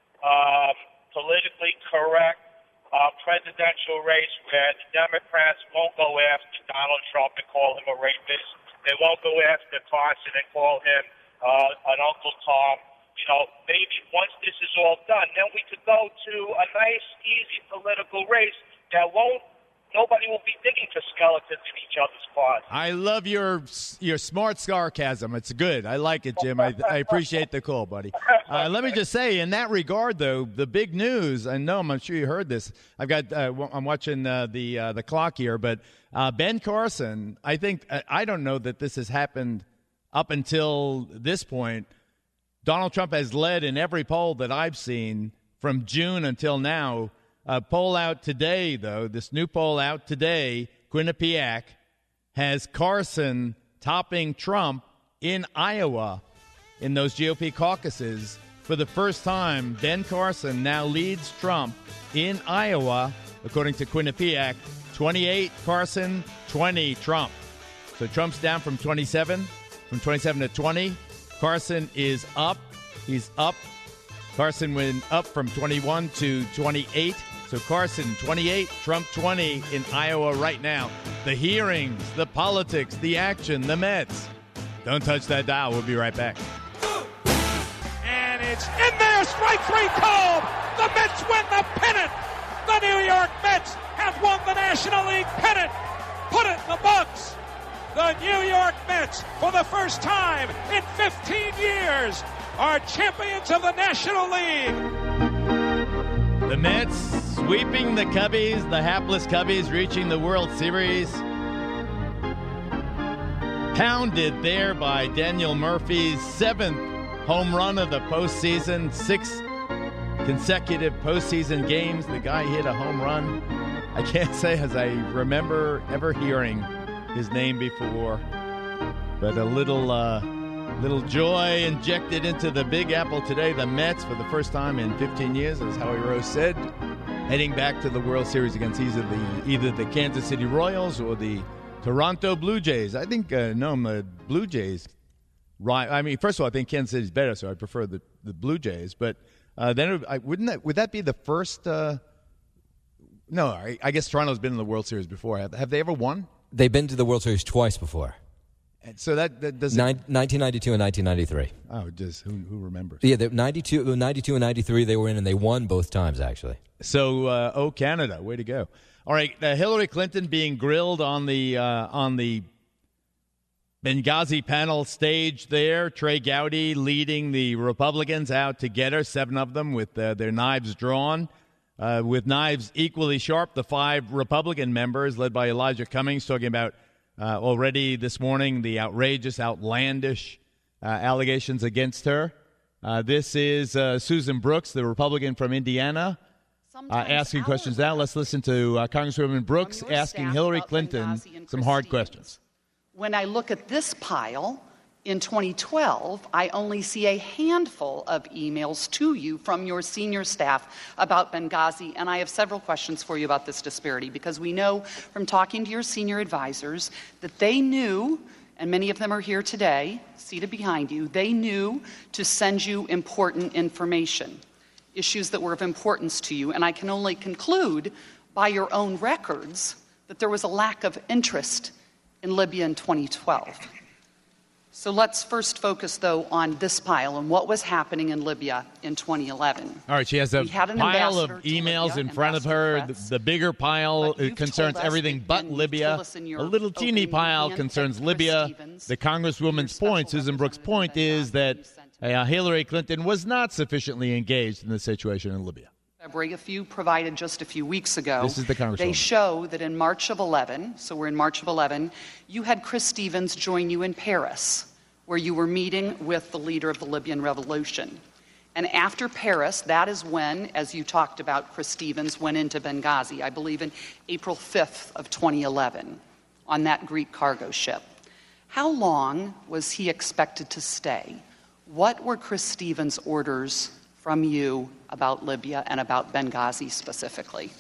um, politically correct uh, presidential race where the Democrats won't go after Donald Trump and call him a rapist. They won't go after Carson and call him uh, an Uncle Tom. You know, maybe once this is all done, then we could go to a nice, easy political race that won't, nobody will be digging for skeletons in each other's closets. I love your your smart sarcasm. It's good. I like it, Jim. I, I appreciate the call, buddy. Uh, let me just say, in that regard, though, the big news, I know I'm sure you heard this. I've got, uh, I'm watching uh, the uh, the clock here, but uh, Ben Carson, I think, I don't know that this has happened up until this point. Donald Trump has led in every poll that I've seen from June until now. A poll out today, though, this new poll out today, Quinnipiac, has Carson topping Trump in Iowa in those G O P caucuses. For the first time, Ben Carson now leads Trump in Iowa, according to Quinnipiac. twenty-eight Carson, twenty Trump. So Trump's down from twenty-seven, from twenty-seven to twenty. Carson is up. He's up. Carson went up from twenty-one to twenty-eight. So Carson, twenty-eight, Trump, twenty in Iowa right now. The hearings, the politics, the action, the Mets. Don't touch that dial. We'll be right back. And it's in there. Strike three called. The Mets win the pennant. The New York Mets have won the National League pennant. Put it in the books. The New York Mets, for the first time in fifteen years, are champions of the National League. The Mets sweeping the Cubbies, the hapless Cubbies reaching the World Series. Pounded there by Daniel Murphy's seventh home run of the postseason, six consecutive postseason games. The guy hit a home run. I can't say as I remember ever hearing his name before, but a little uh, little joy injected into the Big Apple today. The Mets, for the first time in fifteen years, as Howie Rose said, heading back to the World Series against either the, either the Kansas City Royals or the Toronto Blue Jays. I think, uh, no, the Blue Jays, right? I mean, first of all, I think Kansas City's better, so I prefer the, the Blue Jays. But uh, then it, I, wouldn't that would that be the first? Uh, no, I, I guess Toronto's been in the World Series before. Have, have they ever won? They've been to the World Series twice before. And so that, that doesn't... Nin- nineteen ninety-two and nineteen ninety-three. Oh, just who, who remembers? Yeah, ninety-two, ninety-two and ninety-three they were in, and they won both times, actually. So, uh, oh, Canada, way to go. All right, uh, Hillary Clinton being grilled on the uh, on the Benghazi panel stage there. Trey Gowdy leading the Republicans out to get her, seven of them with uh, their knives drawn. Uh, with knives equally sharp, the five Republican members, led by Elijah Cummings, talking about uh, already this morning the outrageous, outlandish uh, allegations against her. Uh, this is uh, Susan Brooks, the Republican from Indiana, uh, asking questions now. Let's listen to uh, Congresswoman Brooks asking Hillary Clinton some hard questions. When I look at this pile, In twenty twelve, I only see a handful of emails to you from your senior staff about Benghazi, and I have several questions for you about this disparity, because we know from talking to your senior advisors that they knew, and many of them are here today, seated behind you, they knew to send you important information, issues that were of importance to you, and I can only conclude by your own records that there was a lack of interest in Libya in twenty twelve. So let's first focus, though, on this pile and what was happening in Libya in twenty eleven. All right, she has a pile of emails Libya, in front of her. The, the bigger pile concerns everything but Libya. A little teeny pile concerns Libya. The Congresswoman's point, Susan Brooks' point, is that uh, Hillary Clinton was not sufficiently engaged in the situation in Libya. February, a few provided just a few weeks ago. This is the Congresswoman. They show that in March of eleven, so we're in March of eleven, you had Chris Stevens join you in Paris, where you were meeting with the leader of the Libyan revolution. And after Paris, that is when, as you talked about, Chris Stevens went into Benghazi, I believe in April fifth of twenty eleven, on that Greek cargo ship. How long was he expected to stay? What were Chris Stevens' orders from you about Libya and about Benghazi specifically?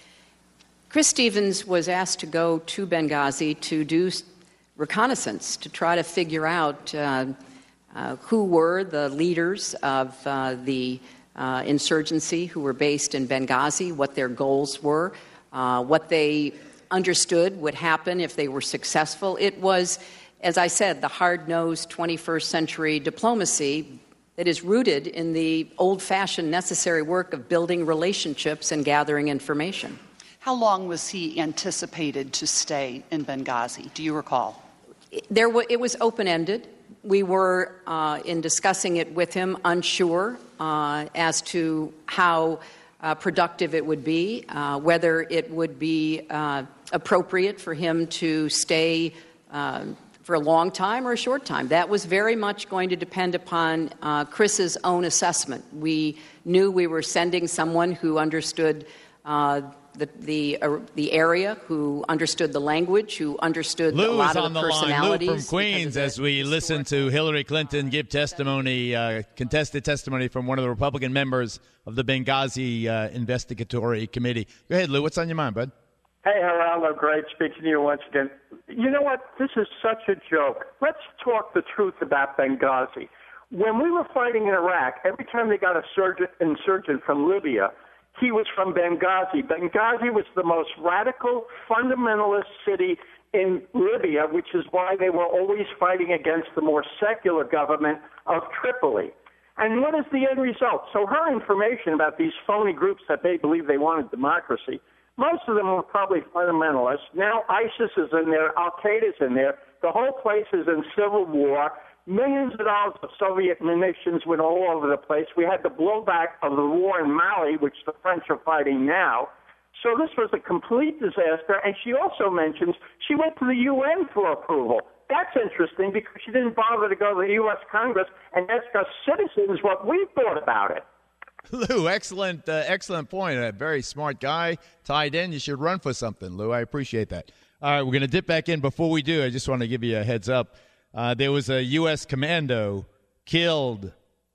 Chris Stevens was asked to go to Benghazi to do reconnaissance, to try to figure out uh, uh, who were the leaders of uh, the uh, insurgency who were based in Benghazi, what their goals were, uh, what they understood would happen if they were successful. It was, as I said, the hard-nosed twenty-first century diplomacy that is rooted in the old-fashioned necessary work of building relationships and gathering information. How long was he anticipated to stay in Benghazi? Do you recall? There w- it was open-ended. We were, uh, in discussing it with him, unsure uh, as to how uh, productive it would be, uh, whether it would be uh, appropriate for him to stay uh, for a long time or a short time. That was very much going to depend upon uh, Chris's own assessment. We knew we were sending someone who understood uh, the the, uh, the area, who understood the language, who understood Lou's a lot of on the the personalities. line. Lou from Queens, as we listen to Hillary Clinton give testimony, uh, contested testimony from one of the Republican members of the Benghazi uh, Investigatory Committee. Go ahead, Lou. What's on your mind, bud? Hey, Geraldo, great speaking to you once again. You know what? This is such a joke. Let's talk the truth about Benghazi. When we were fighting in Iraq, every time they got a surgeon, insurgent from Libya, he was from Benghazi. Benghazi was the most radical, fundamentalist city in Libya, which is why they were always fighting against the more secular government of Tripoli. And what is the end result? So her information about these phony groups that they believe they wanted democracy, most of them were probably fundamentalists. Now ISIS is in there, Al-Qaeda's in there. The whole place is in civil war. Millions of dollars of Soviet munitions went all over the place. We had the blowback of the war in Mali, which the French are fighting now. So this was a complete disaster. And she also mentions she went to the U N for approval. That's interesting because she didn't bother to go to the U S Congress and ask us citizens what we thought about it. Lou, excellent, uh, excellent point. A very smart guy, tied in. You should run for something, Lou. I appreciate that. All right, we're going to dip back in. Before we do, I just want to give you a heads up. Uh, there was a U S commando killed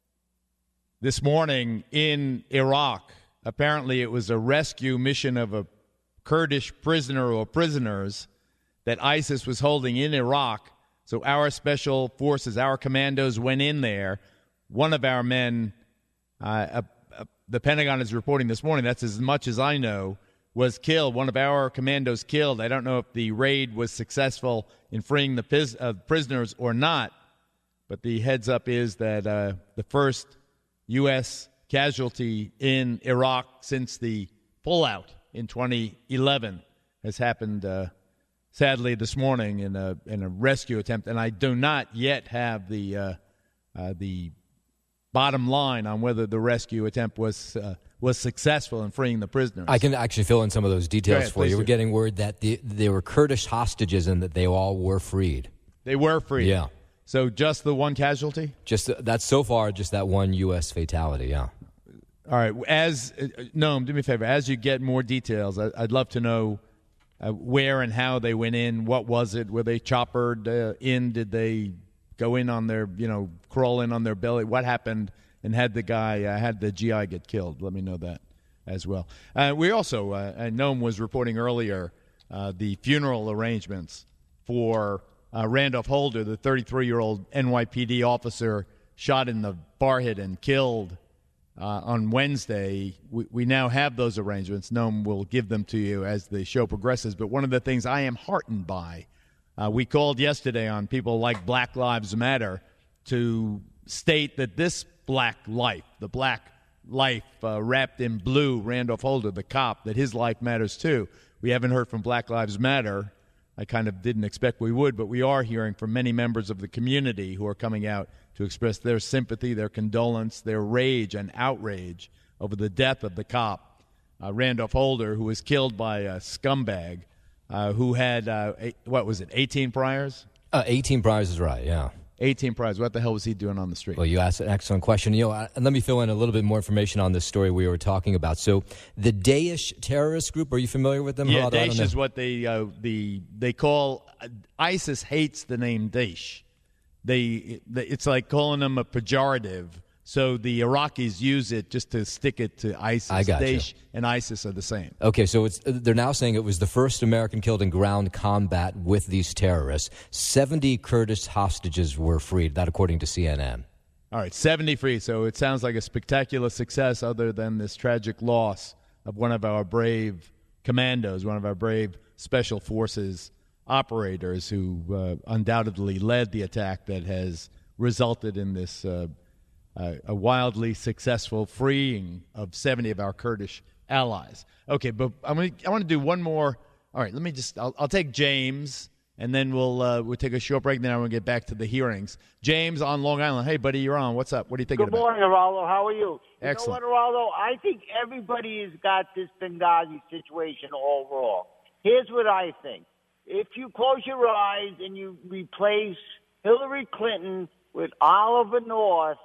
this morning in Iraq. Apparently, it was a rescue mission of a Kurdish prisoner or prisoners that ISIS was holding in Iraq. So our special forces, our commandos went in there. One of our men, uh, uh, uh, the Pentagon is reporting this morning, that's as much as I know, was killed. One of our commandos killed. I don't know if the raid was successful in freeing the pis- uh, prisoners or not, but the heads up is that uh, the first U S casualty in Iraq since the pullout in twenty eleven has happened, uh, sadly, this morning in a in a rescue attempt. And I do not yet have the uh, uh, the bottom line on whether the rescue attempt was uh, was successful in freeing the prisoners. I can actually fill in some of those details ahead, for you. do. We're getting word that the, they were Kurdish hostages and that they all were freed. They were freed. Yeah. So just the one casualty? Just that's so far just that one U S fatality. Yeah. All right. As uh, Noam, do me a favor. As you get more details, I, I'd love to know uh, where and how they went in. What was it? Were they choppered uh, in? Did they go in on their, you know, crawl in on their belly. What happened and had the guy, uh, had the G I get killed? Let me know that as well. Uh, we also, uh, and Noam was reporting earlier, uh, the funeral arrangements for uh, Randolph Holder, the thirty-three-year-old N Y P D officer shot in the forehead and killed uh, on Wednesday. We, we now have those arrangements. Noam will give them to you as the show progresses. But one of the things I am heartened by, uh, we called yesterday on people like Black Lives Matter to state that this black life, the black life uh, wrapped in blue, Randolph Holder, the cop, that his life matters too. We haven't heard from Black Lives Matter. I kind of didn't expect we would, but we are hearing from many members of the community who are coming out to express their sympathy, their condolence, their rage and outrage over the death of the cop, uh, Randolph Holder, who was killed by a scumbag uh, who had, uh, eight, what was it, eighteen priors? Uh, eighteen priors is right, yeah. eighteen priors. What the hell was he doing on the street? Well, you asked an excellent question. You know, uh, let me fill in a little bit more information on this story we were talking about. So, the Daesh terrorist group, are you familiar with them? Yeah, Daesh is what they uh, the they call. Uh, ISIS hates the name Daesh. They, they it's like calling them a pejorative. So the Iraqis use it just to stick it to ISIS. I got Daesh you. and ISIS are the same. Okay, so it's, they're now saying it was the first American killed in ground combat with these terrorists. seventy Kurdish hostages were freed, that according to C N N. All right, seventy free. So it sounds like a spectacular success other than this tragic loss of one of our brave commandos, one of our brave special forces operators who uh, undoubtedly led the attack that has resulted in this uh, Uh, a wildly successful freeing of seventy of our Kurdish allies. Okay, but I'm gonna, I want to do one more. All right, let me just, I'll, I'll take James, and then we'll uh, we'll take a short break, then I'm going to get back to the hearings. James on Long Island. Hey, buddy, you're on. What's up? What are you thinking Good about? morning, Geraldo. How are you? Excellent. You know what, Geraldo? I think everybody has got this Benghazi situation all wrong. Here's what I think. If you close your eyes and you replace Hillary Clinton with Oliver North,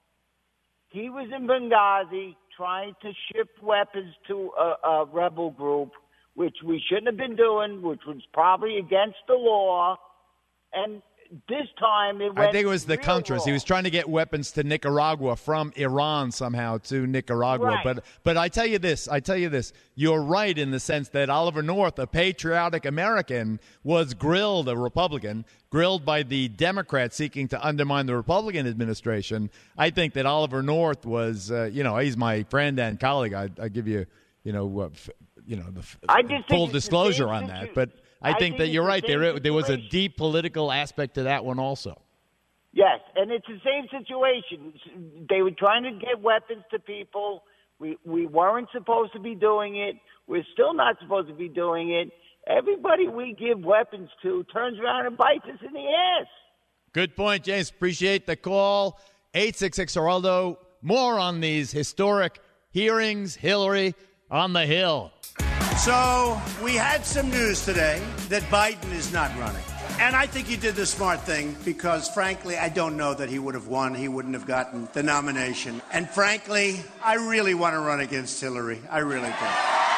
he was in Benghazi trying to ship weapons to a, a rebel group, which we shouldn't have been doing, which was probably against the law. And this time it went I think it was the Contras. wrong. He was trying to get weapons to Nicaragua from Iran somehow to Nicaragua. Right. But but I tell you this, I tell you this, you're right in the sense that Oliver North, a patriotic American, was grilled, a Republican, grilled by the Democrats seeking to undermine the Republican administration. I think that Oliver North was, uh, you know, he's my friend and colleague. I, I give you, you know, uh, f- you know, the f- I just full think disclosure on that. But I, I think, think that it's you're the right. same There, there was a situation. deep political aspect to that one also. Yes, and it's the same situation. They were trying to get weapons to people. We we weren't supposed to be doing it. We're still not supposed to be doing it. Everybody we give weapons to turns around and bites us in the ass. Good point, James. Appreciate the call. eight six six Geraldo. More on these historic hearings. Hillary on the Hill. So we had some news today that Biden is not running. And I think he did the smart thing because, frankly, I don't know that he would have won. He wouldn't have gotten the nomination. And, frankly, I really want to run against Hillary. I really do.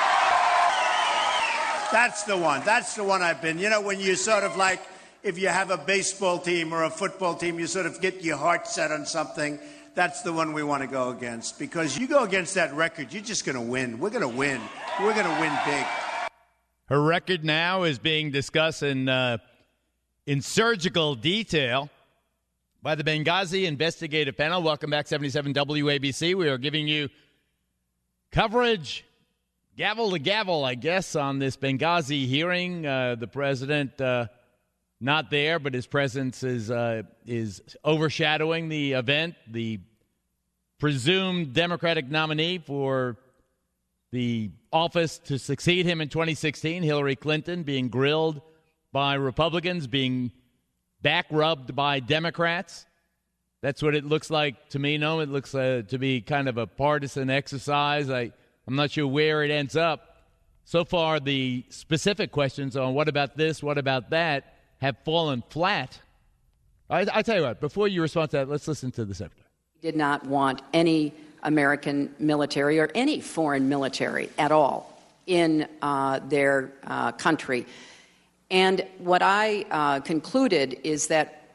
That's the one. That's the one I've been. You know, when you sort of like, if you have a baseball team or a football team, you sort of get your heart set on something. That's the one we want to go against. Because you go against that record, you're just going to win. We're going to win. We're going to win big. Her record now is being discussed in, uh, in surgical detail by the Benghazi Investigative Panel. Welcome back, seventy-seven W A B C. We are giving you coverage, gavel to gavel, I guess, on this Benghazi hearing. Uh, the president uh, not there, but his presence is uh, is overshadowing the event. The presumed Democratic nominee for the office to succeed him in twenty sixteen, Hillary Clinton, being grilled by Republicans, being back rubbed by Democrats. That's what it looks like to me. No, it looks uh, to be kind of a partisan exercise. I, I'm not sure where it ends up. So far, the specific questions on what about this, what about that, have fallen flat. I, I tell you what, before you respond to that, let's listen to the Secretary. Did not want any American military or any foreign military at all in uh, their uh, country. And what I uh, concluded is that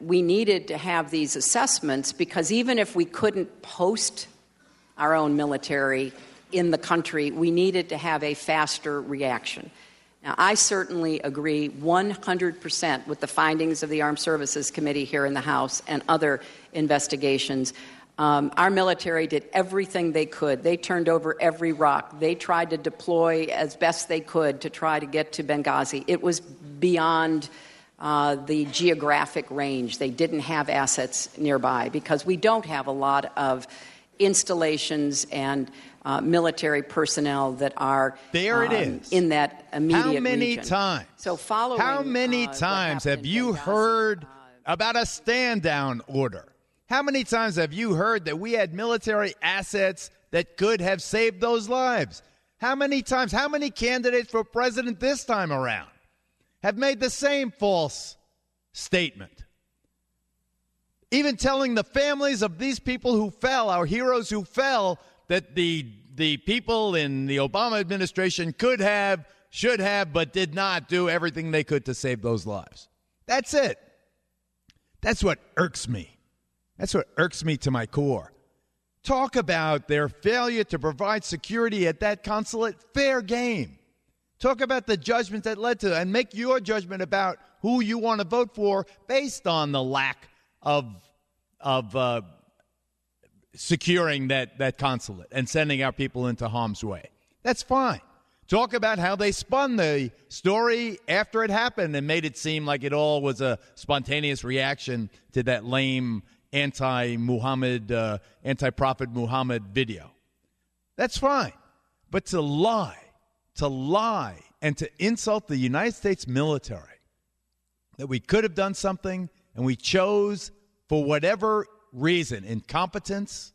we needed to have these assessments because even if we couldn't post our own military in the country, we needed to have a faster reaction. Now, I certainly agree one hundred percent with the findings of the Armed Services Committee here in the House and other investigations. Um, our military did everything they could. They turned over every rock. They tried to deploy as best they could to try to get to Benghazi. It was beyond uh, the geographic range. They didn't have assets nearby because we don't have a lot of installations and uh, military personnel that are there it um, is. in that immediate How many region. times? So following, How many uh, times have you heard about a stand-down order? How many times have you heard that we had military assets that could have saved those lives? How many times, how many candidates for president this time around have made the same false statement? Even telling the families of these people who fell, our heroes who fell, that the the people in the Obama administration could have, should have, but did not do everything they could to save those lives. That's it. That's what irks me. That's what irks me to my core. Talk about their failure to provide security at that consulate. Fair game. Talk about the judgment that led to it, and make your judgment about who you want to vote for based on the lack of of uh, securing that, that consulate and sending our people into harm's way. That's fine. Talk about how they spun the story after it happened and made it seem like it all was a spontaneous reaction to that lame anti-Muhammad, uh, anti-Prophet Muhammad video. That's fine. But to lie, to lie, and to insult the United States military, that we could have done something and we chose, for whatever reason, incompetence,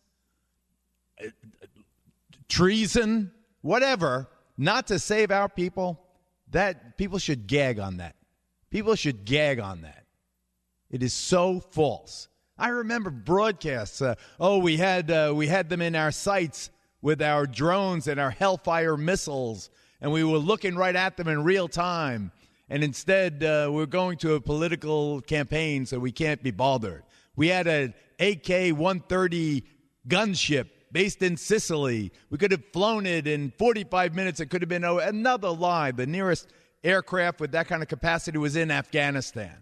treason, whatever, not to save our people, that people should gag on that. People should gag on that. It is so false. I remember broadcasts. Uh, oh, we had uh, we had them in our sights with our drones and our Hellfire missiles, and we were looking right at them in real time. And instead, uh, we're going to a political campaign, so we can't be bothered. We had an A K one thirty gunship based in Sicily. We could have flown it in forty-five minutes. It could have been oh, another lie. The nearest aircraft with that kind of capacity was in Afghanistan.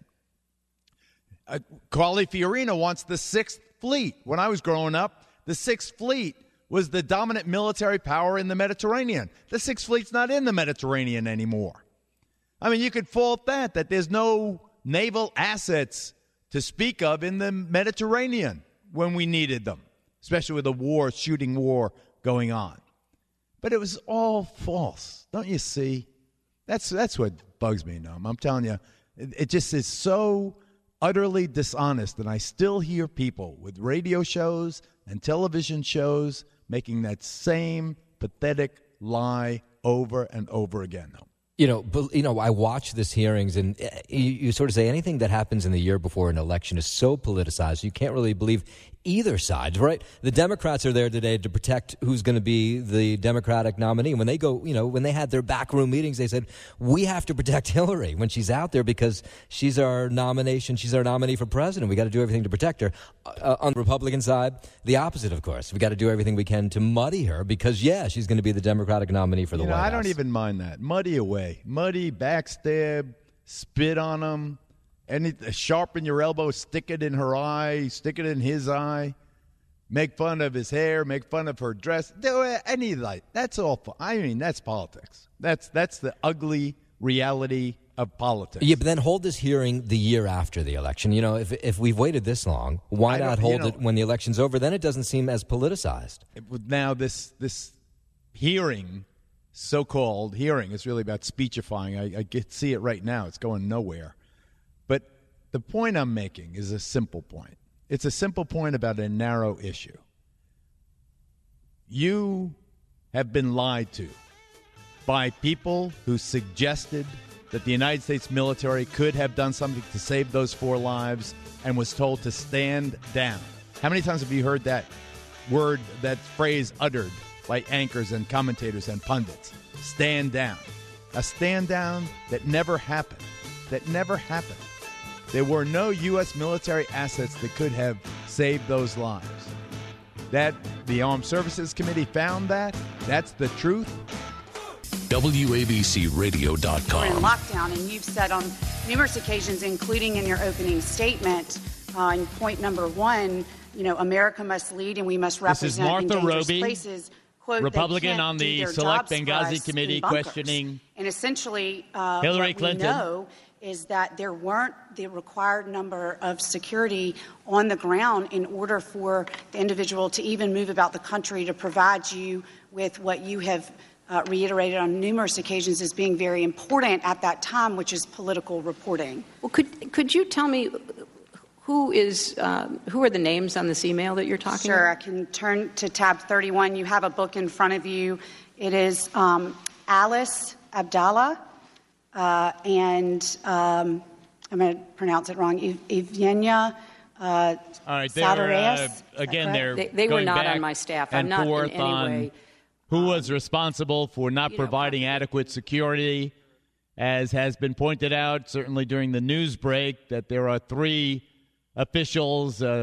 Uh, Carly Fiorina wants the Sixth Fleet. When I was growing up, the Sixth Fleet was the dominant military power in the Mediterranean. The Sixth Fleet's not in the Mediterranean anymore. I mean, you could fault that, that there's no naval assets to speak of in the Mediterranean when we needed them, especially with a war, shooting war going on. But it was all false. Don't you see? That's that's what bugs me, Noam. I'm telling you, it, it just is so utterly dishonest, and I still hear people with radio shows and television shows making that same pathetic lie over and over again. You know, but, you know, I watch these hearings, and you, you sort of say anything that happens in the year before an election is so politicized, you can't really believe either side, right? The Democrats are there today to protect who's going to be the Democratic nominee. When they go, you know, when they had their backroom meetings, they said, we have to protect Hillary when she's out there because she's our nomination, she's our nominee for president. We got to do everything to protect her. Uh, on the Republican side, the opposite, of course. We got to do everything we can to muddy her because, yeah, she's going to be the Democratic nominee for the you know, White I House. don't even mind that. Muddy away. Muddy, backstab, spit on him, any, sharpen your elbow, stick it in her eye, stick it in his eye, make fun of his hair, make fun of her dress, do any like that's all. I mean, that's politics. That's that's the ugly reality of politics. Yeah, but then hold this hearing the year after the election. You know, if if we've waited this long, why I not don't- hold you know- it when the election's over? Then it doesn't seem as politicized. Now this this hearing, so-called hearing, is really about speechifying. I, I get see it right now. It's going nowhere. But the point I'm making is a simple point. It's a simple point about a narrow issue. You have been lied to by people who suggested that the United States military could have done something to save those four lives and was told to stand down. How many times have you heard that word, that phrase uttered by anchors and commentators and pundits? Stand down. A stand down that never happened. That never happened. There were no U S military assets that could have saved those lives. That the Armed Services Committee found that. That's the truth. W A B C radio dot com. We're in lockdown, and you've said on numerous occasions, including in your opening statement, uh, in point number one, you know, America must lead and we must represent this is Martha in dangerous Roby, places. Quote, Republican on the Select Benghazi Committee, questioning and essentially uh, Hillary what Clinton. We know is that there weren't the required number of security on the ground in order for the individual to even move about the country to provide you with what you have uh, reiterated on numerous occasions as being very important at that time, which is political reporting. Well, could could you tell me who is um, who are the names on this email that you're talking Sure, about? I can turn to tab thirty-one. You have a book in front of you. It is um, Alice Abdallah. Uh, and um, I'm going to pronounce it wrong, Evgenia uh, All right, they're, uh, again, they're they, they were going not back on my staff. and I'm not forth in any on way. Who was responsible for not providing adequate security, as has been pointed out, certainly during the news break, that there are three officials, uh,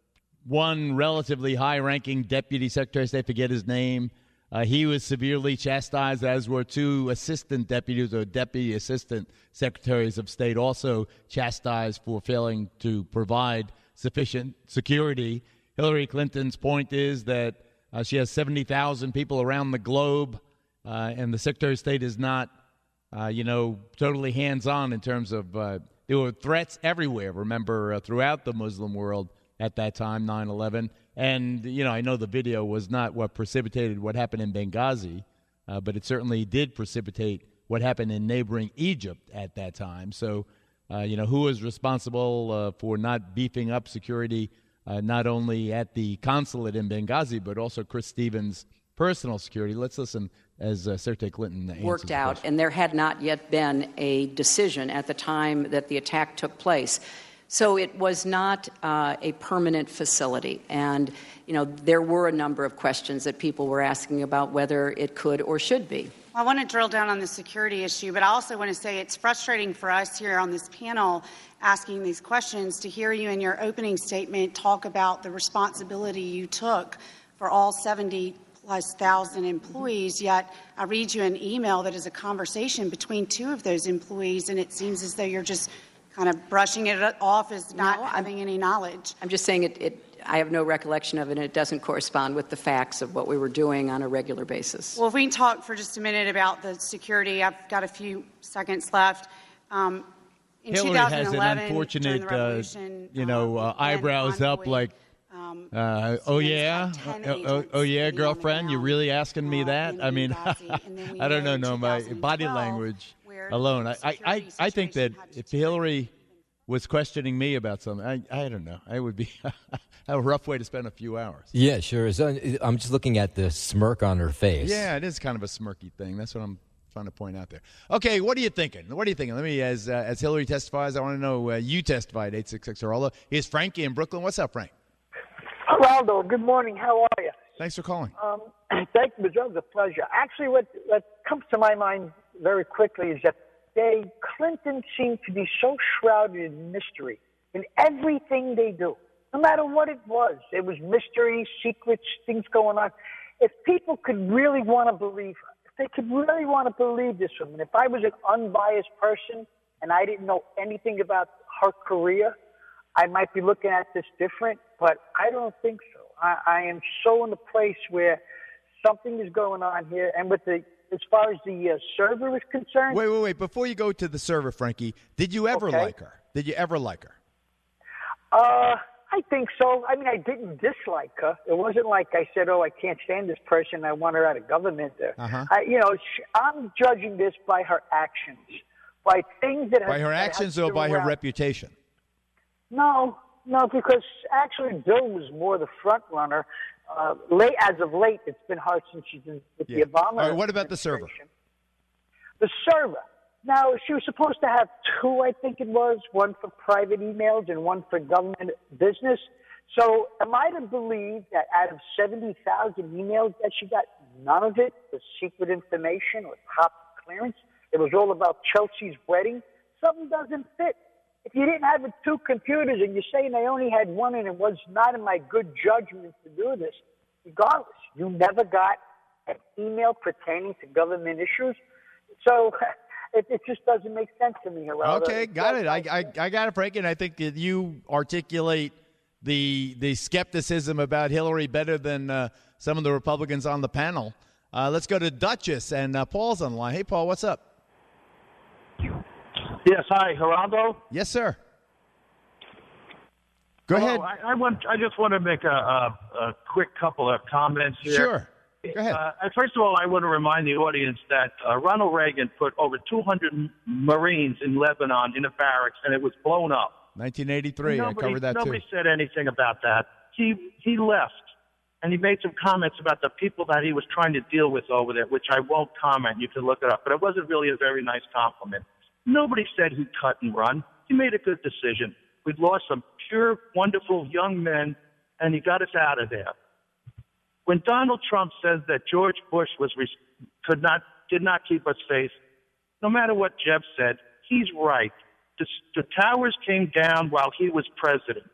one relatively high-ranking deputy secretary of state, forget his name. Uh, he was severely chastised, as were two assistant deputies or deputy assistant secretaries of state, also chastised for failing to provide sufficient security. Hillary Clinton's point is that uh, she has seventy thousand people around the globe, uh, and the Secretary of State is not, uh, you know, totally hands-on in terms of uh, there were threats everywhere, remember, uh, throughout the Muslim world at that time, nine eleven. And, you know, I know the video was not what precipitated what happened in Benghazi, uh, but it certainly did precipitate what happened in neighboring Egypt at that time. So, uh, you know, who was responsible uh, for not beefing up security, uh, not only at the consulate in Benghazi, but also Chris Stevens' personal security? Let's listen as uh, Secretary Clinton answers Worked the out, question. and there had not yet been a decision at the time that the attack took place. So it was not uh, a permanent facility. And, you know, there were a number of questions that people were asking about whether it could or should be. I want to drill down on the security issue, but I also want to say it's frustrating for us here on this panel asking these questions to hear you in your opening statement talk about the responsibility you took for all seventy plus thousand employees, yet I read you an email that is a conversation between two of those employees, and it seems as though you're just kind of brushing it off as not No, having any knowledge. I'm just saying it, it, I have no recollection of it, and it doesn't correspond with the facts of what we were doing on a regular basis. Well, if we can talk for just a minute about the security, I've got a few seconds left. Um, in Hillary has an during unfortunate, the uh, revolution, you know, uh, eyebrows up like, um, uh, oh, yeah? Oh, oh, oh, yeah, girlfriend? You're really asking me that? I mean, I don't know, no, my body language alone. I, I, I, I think that if Hillary was questioning me about something, I, I don't know. I would be a rough way to spend a few hours. Yeah, sure. So I'm just looking at the smirk on her face. Yeah, it is kind of a smirky thing. That's what I'm trying to point out there. Okay, what are you thinking? What are you thinking? Let me, as uh, as Hillary testifies, I want to know, uh, you testified, eight six six Geraldo. Here's Frankie in Brooklyn. What's up, Frank? Geraldo, good morning. How are you? Thanks for calling. Um, thank you. It's always a pleasure. Actually, what, what comes to my mind very quickly is that they, Clinton seemed to be so shrouded in mystery in everything they do. No matter what it was, it was mystery, secrets, things going on. If people could really want to believe her, if they could really want to believe this woman, if I was an unbiased person and I didn't know anything about her career, I might be looking at this different, but I don't think so. I, I am so in a place where something is going on here, and with the as far as the uh, server is concerned. Wait, wait, wait. Before you go to the server, Frankie, did you ever Okay. like her? Did you ever like her? Uh, I think so. I mean, I didn't dislike her. It wasn't like I said, "Oh, I can't stand this person. I want her out of government." There, Uh-huh. I, you know, sh- I'm judging this by her actions, by things that By have, her that have actions to or do by her around- reputation? No, no, because actually Bill was more the front runner. Uh, late as of late, it's been hard since she's been with Yeah. the Obama. All right, what about the server? The server. Now, she was supposed to have two, I think it was, one for private emails and one for government business. So am I to believe that out of seventy thousand emails that she got, none of it was secret information or top clearance? It was all about Chelsea's wedding? Something doesn't fit. If you didn't have the two computers and you're saying they only had one and it was not in my good judgment to do this, regardless, you never got an email pertaining to government issues. So it, it just doesn't make sense to me, Geraldo. Okay, got it. I, I, I got it, Frank, and I think that you articulate the the skepticism about Hillary better than uh, some of the Republicans on the panel. Uh, let's go to Duchess, and uh, Paul's on the line. Hey, Paul, what's up? Yes, hi, Geraldo. Yes, sir. Go Hello, ahead. I, I want. I just want to make a, a, a quick couple of comments here. Sure. Go ahead. Uh, first of all, I want to remind the audience that uh, Ronald Reagan put over two hundred Marines in Lebanon in a barracks, and it was blown up. nineteen eighty-three. Nobody, I covered that nobody too. said anything about that. He he left, and he made some comments about the people that he was trying to deal with over there, which I won't comment. You can look it up, but it wasn't really a very nice compliment. Nobody said he'd cut and run. He made a good decision. We'd lost some pure, wonderful young men, and he got us out of there. When Donald Trump says that George Bush was could not did not keep us safe, no matter what Jeb said, he's right. The, the towers came down while he was president.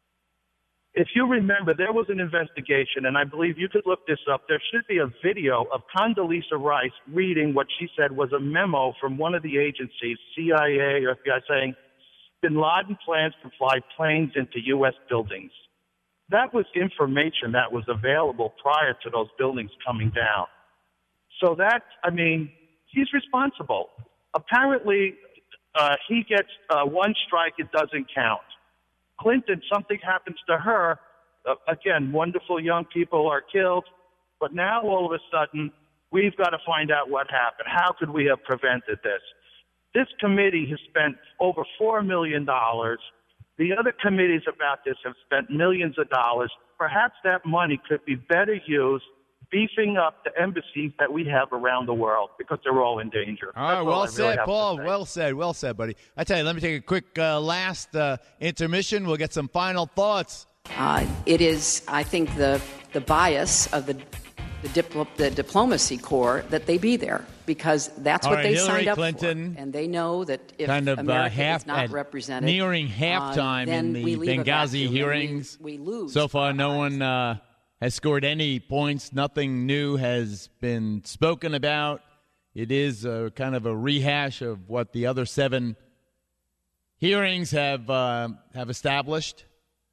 If you remember, there was an investigation, and I believe you could look this up. There should be a video of Condoleezza Rice reading what she said was a memo from one of the agencies, C I A or F B I, saying Bin Laden plans to fly planes into U S buildings. That was information that was available prior to those buildings coming down. So that, I mean, he's responsible. Apparently, uh, he gets uh, one strike, it doesn't count. Clinton, something happens to her. Uh, again, wonderful young people are killed. But now, all of a sudden, we've got to find out what happened. How could we have prevented this? This committee has spent over four million dollars. The other committees about this have spent millions of dollars. Perhaps that money could be better used beefing up the embassies that we have around the world because they're all in danger. All right, That's well all I really said, have to Paul. say. Well said, well said, buddy. I tell you, let me take a quick uh, last uh, intermission. We'll get some final thoughts. Uh, it is, I think, the the bias of the the, diplo- the diplomacy corps that they be there because that's All what right, they Hillary signed up Clinton, for, and they know that if kind of, uh, America half, is not at represented, nearing uh, halftime then in the we leave a Benghazi vacuum and hearings. We, we lose. So far, no one uh, has scored any points. Nothing new has been spoken about. It is uh, kind of a rehash of what the other seven hearings have uh, have established.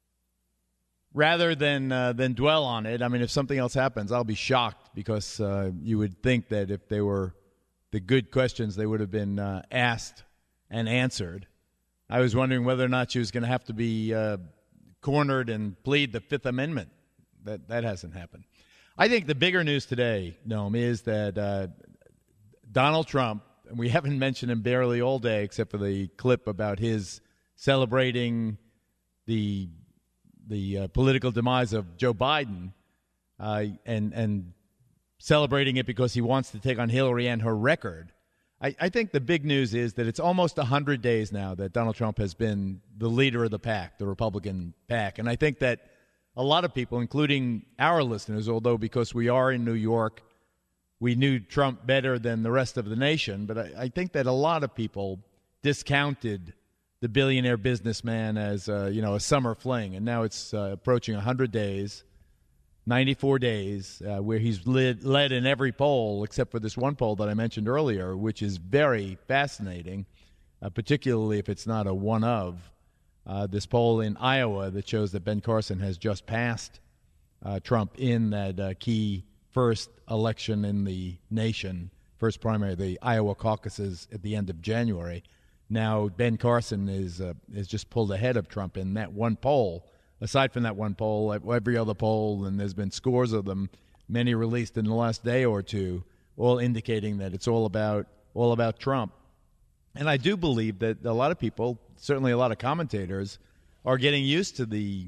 Rather than uh, than dwell on it, I mean, if something else happens, I'll be shocked because uh, you would think that if they were the good questions, they would have been uh, asked and answered. I was wondering whether or not she was going to have to be uh, cornered and plead the Fifth Amendment. That that hasn't happened. I think the bigger news today, Noam, is that uh, Donald Trump, and we haven't mentioned him barely all day except for the clip about his celebrating the the uh, political demise of Joe Biden uh, and and celebrating it because he wants to take on Hillary and her record. I, I think the big news is that it's almost one hundred days now that Donald Trump has been the leader of the pack, the Republican pack. And I think that a lot of people, including our listeners, although because we are in New York, we knew Trump better than the rest of the nation, but I, I think that a lot of people discounted the billionaire businessman as uh, you know, a summer fling, and now it's uh, approaching one hundred days, ninety-four days, uh, where he's led, led in every poll except for this one poll that I mentioned earlier, which is very fascinating, uh, particularly if it's not a one of. Uh, this poll in Iowa that shows that Ben Carson has just passed uh, Trump in that uh, key first election in the nation, first primary, the Iowa caucuses at the end of January. Now Ben Carson is uh, is just pulled ahead of Trump in that one poll. Aside from that one poll, every other poll, and there's been scores of them, many released in the last day or two, all indicating that it's all about all about Trump. And I do believe that a lot of people, certainly a lot of commentators, are getting used to the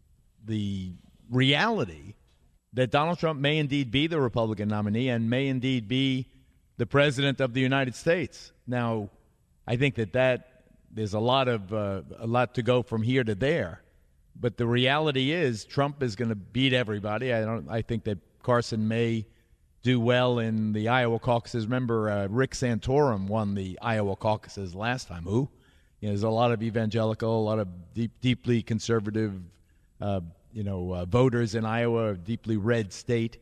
the reality that Donald Trump may indeed be the Republican nominee and may indeed be the president of the United States. Now, I think that, that there's a lot of uh, a lot to go from here to there, but the reality is Trump is going to beat everybody. I don't. I think that Carson may do well in the Iowa caucuses. Remember, uh, Rick Santorum won the Iowa caucuses last time. Who? You know, there's a lot of evangelical, a lot of deep, deeply conservative, uh, you know, uh, voters in Iowa, a deeply red state.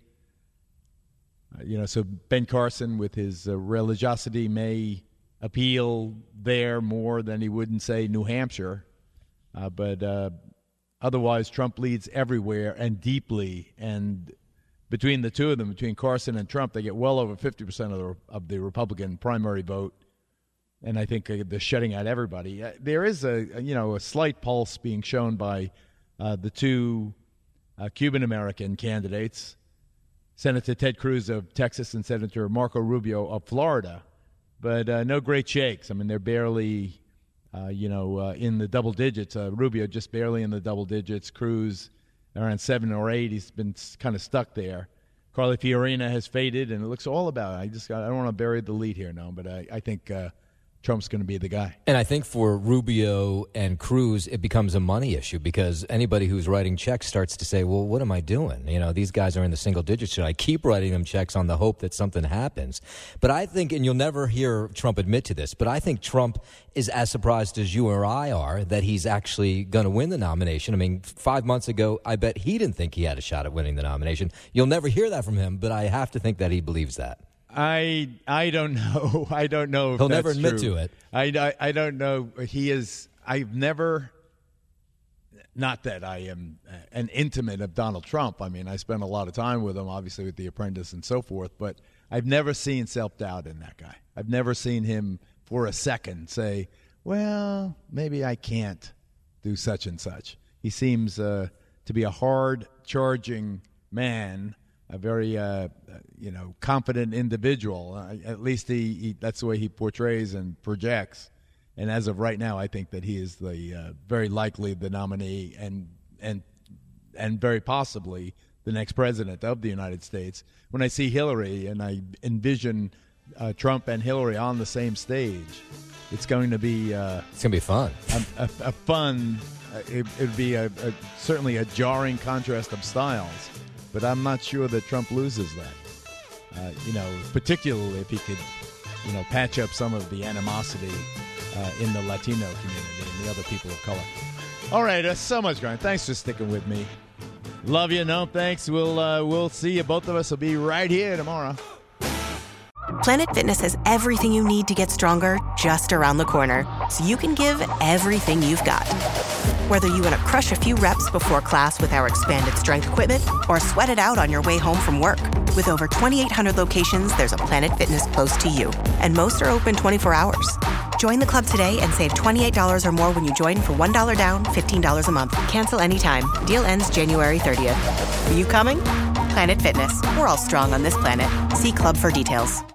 Uh, you know, so Ben Carson, with his uh, religiosity, may appeal there more than he would in, say, New Hampshire. Uh, but uh, otherwise, Trump leads everywhere and deeply. And between the two of them, between Carson and Trump, they get well over fifty percent of the, of the Republican primary vote. And I think uh, they're shutting out everybody. Uh, there is a, a, you know, a slight pulse being shown by uh, the two uh, Cuban-American candidates, Senator Ted Cruz of Texas and Senator Marco Rubio of Florida. But uh, no great shakes. I mean, they're barely, uh, you know, uh, in the double digits. Uh, Rubio just barely in the double digits. Cruz around seven or eight. He's been kind of stuck there. Carly Fiorina has faded, and it looks all about it. I just I don't want to bury the lead here, no, but I, I think uh, Trump's going to be the guy. And I think for Rubio and Cruz, it becomes a money issue because anybody who's writing checks starts to say, well, what am I doing? You know, these guys are in the single digits. Should I keep writing them checks on the hope that something happens? But I think, and you'll never hear Trump admit to this, but I think Trump is as surprised as you or I are that he's actually going to win the nomination. I mean, five months ago, I bet he didn't think he had a shot at winning the nomination. You'll never hear that from him, but I have to think that he believes that. I I don't know. I don't know if He'll that's never admit true. to it. I, I, I don't know. He is. I've never. Not that I am an intimate of Donald Trump. I mean, I spent a lot of time with him, obviously with The Apprentice and so forth. But I've never seen self-doubt in that guy. I've never seen him for a second say, "Well, maybe I can't do such and such." He seems uh, to be a hard-charging man. A very, uh, you know, confident individual. Uh, at least he, he, that's the way he portrays and projects. And as of right now, I think that he is the uh, very likely the nominee and and and very possibly the next president of the United States. When I see Hillary and I envision uh, Trump and Hillary on the same stage, it's going to be uh, it's going to be fun. A, a, a fun. Uh, it would be a, a, certainly a jarring contrast of styles. But I'm not sure that Trump loses that, uh, you know, particularly if he could, you know, patch up some of the animosity uh, in the Latino community and the other people of color. All right, uh, so much, Grant. Thanks for sticking with me. Love you. No, thanks. We'll, uh, we'll see you. Both of us will be right here tomorrow. Planet Fitness has everything you need to get stronger just around the corner, so you can give everything you've got. Whether you want to crush a few reps before class with our expanded strength equipment or sweat it out on your way home from work. With over twenty-eight hundred locations, there's a Planet Fitness close to you, and most are open twenty-four hours. Join the club today and save twenty-eight dollars or more when you join for one dollar down, fifteen dollars a month. Cancel anytime. Deal ends January thirtieth. Are you coming? Planet Fitness. We're all strong on this planet. See club for details.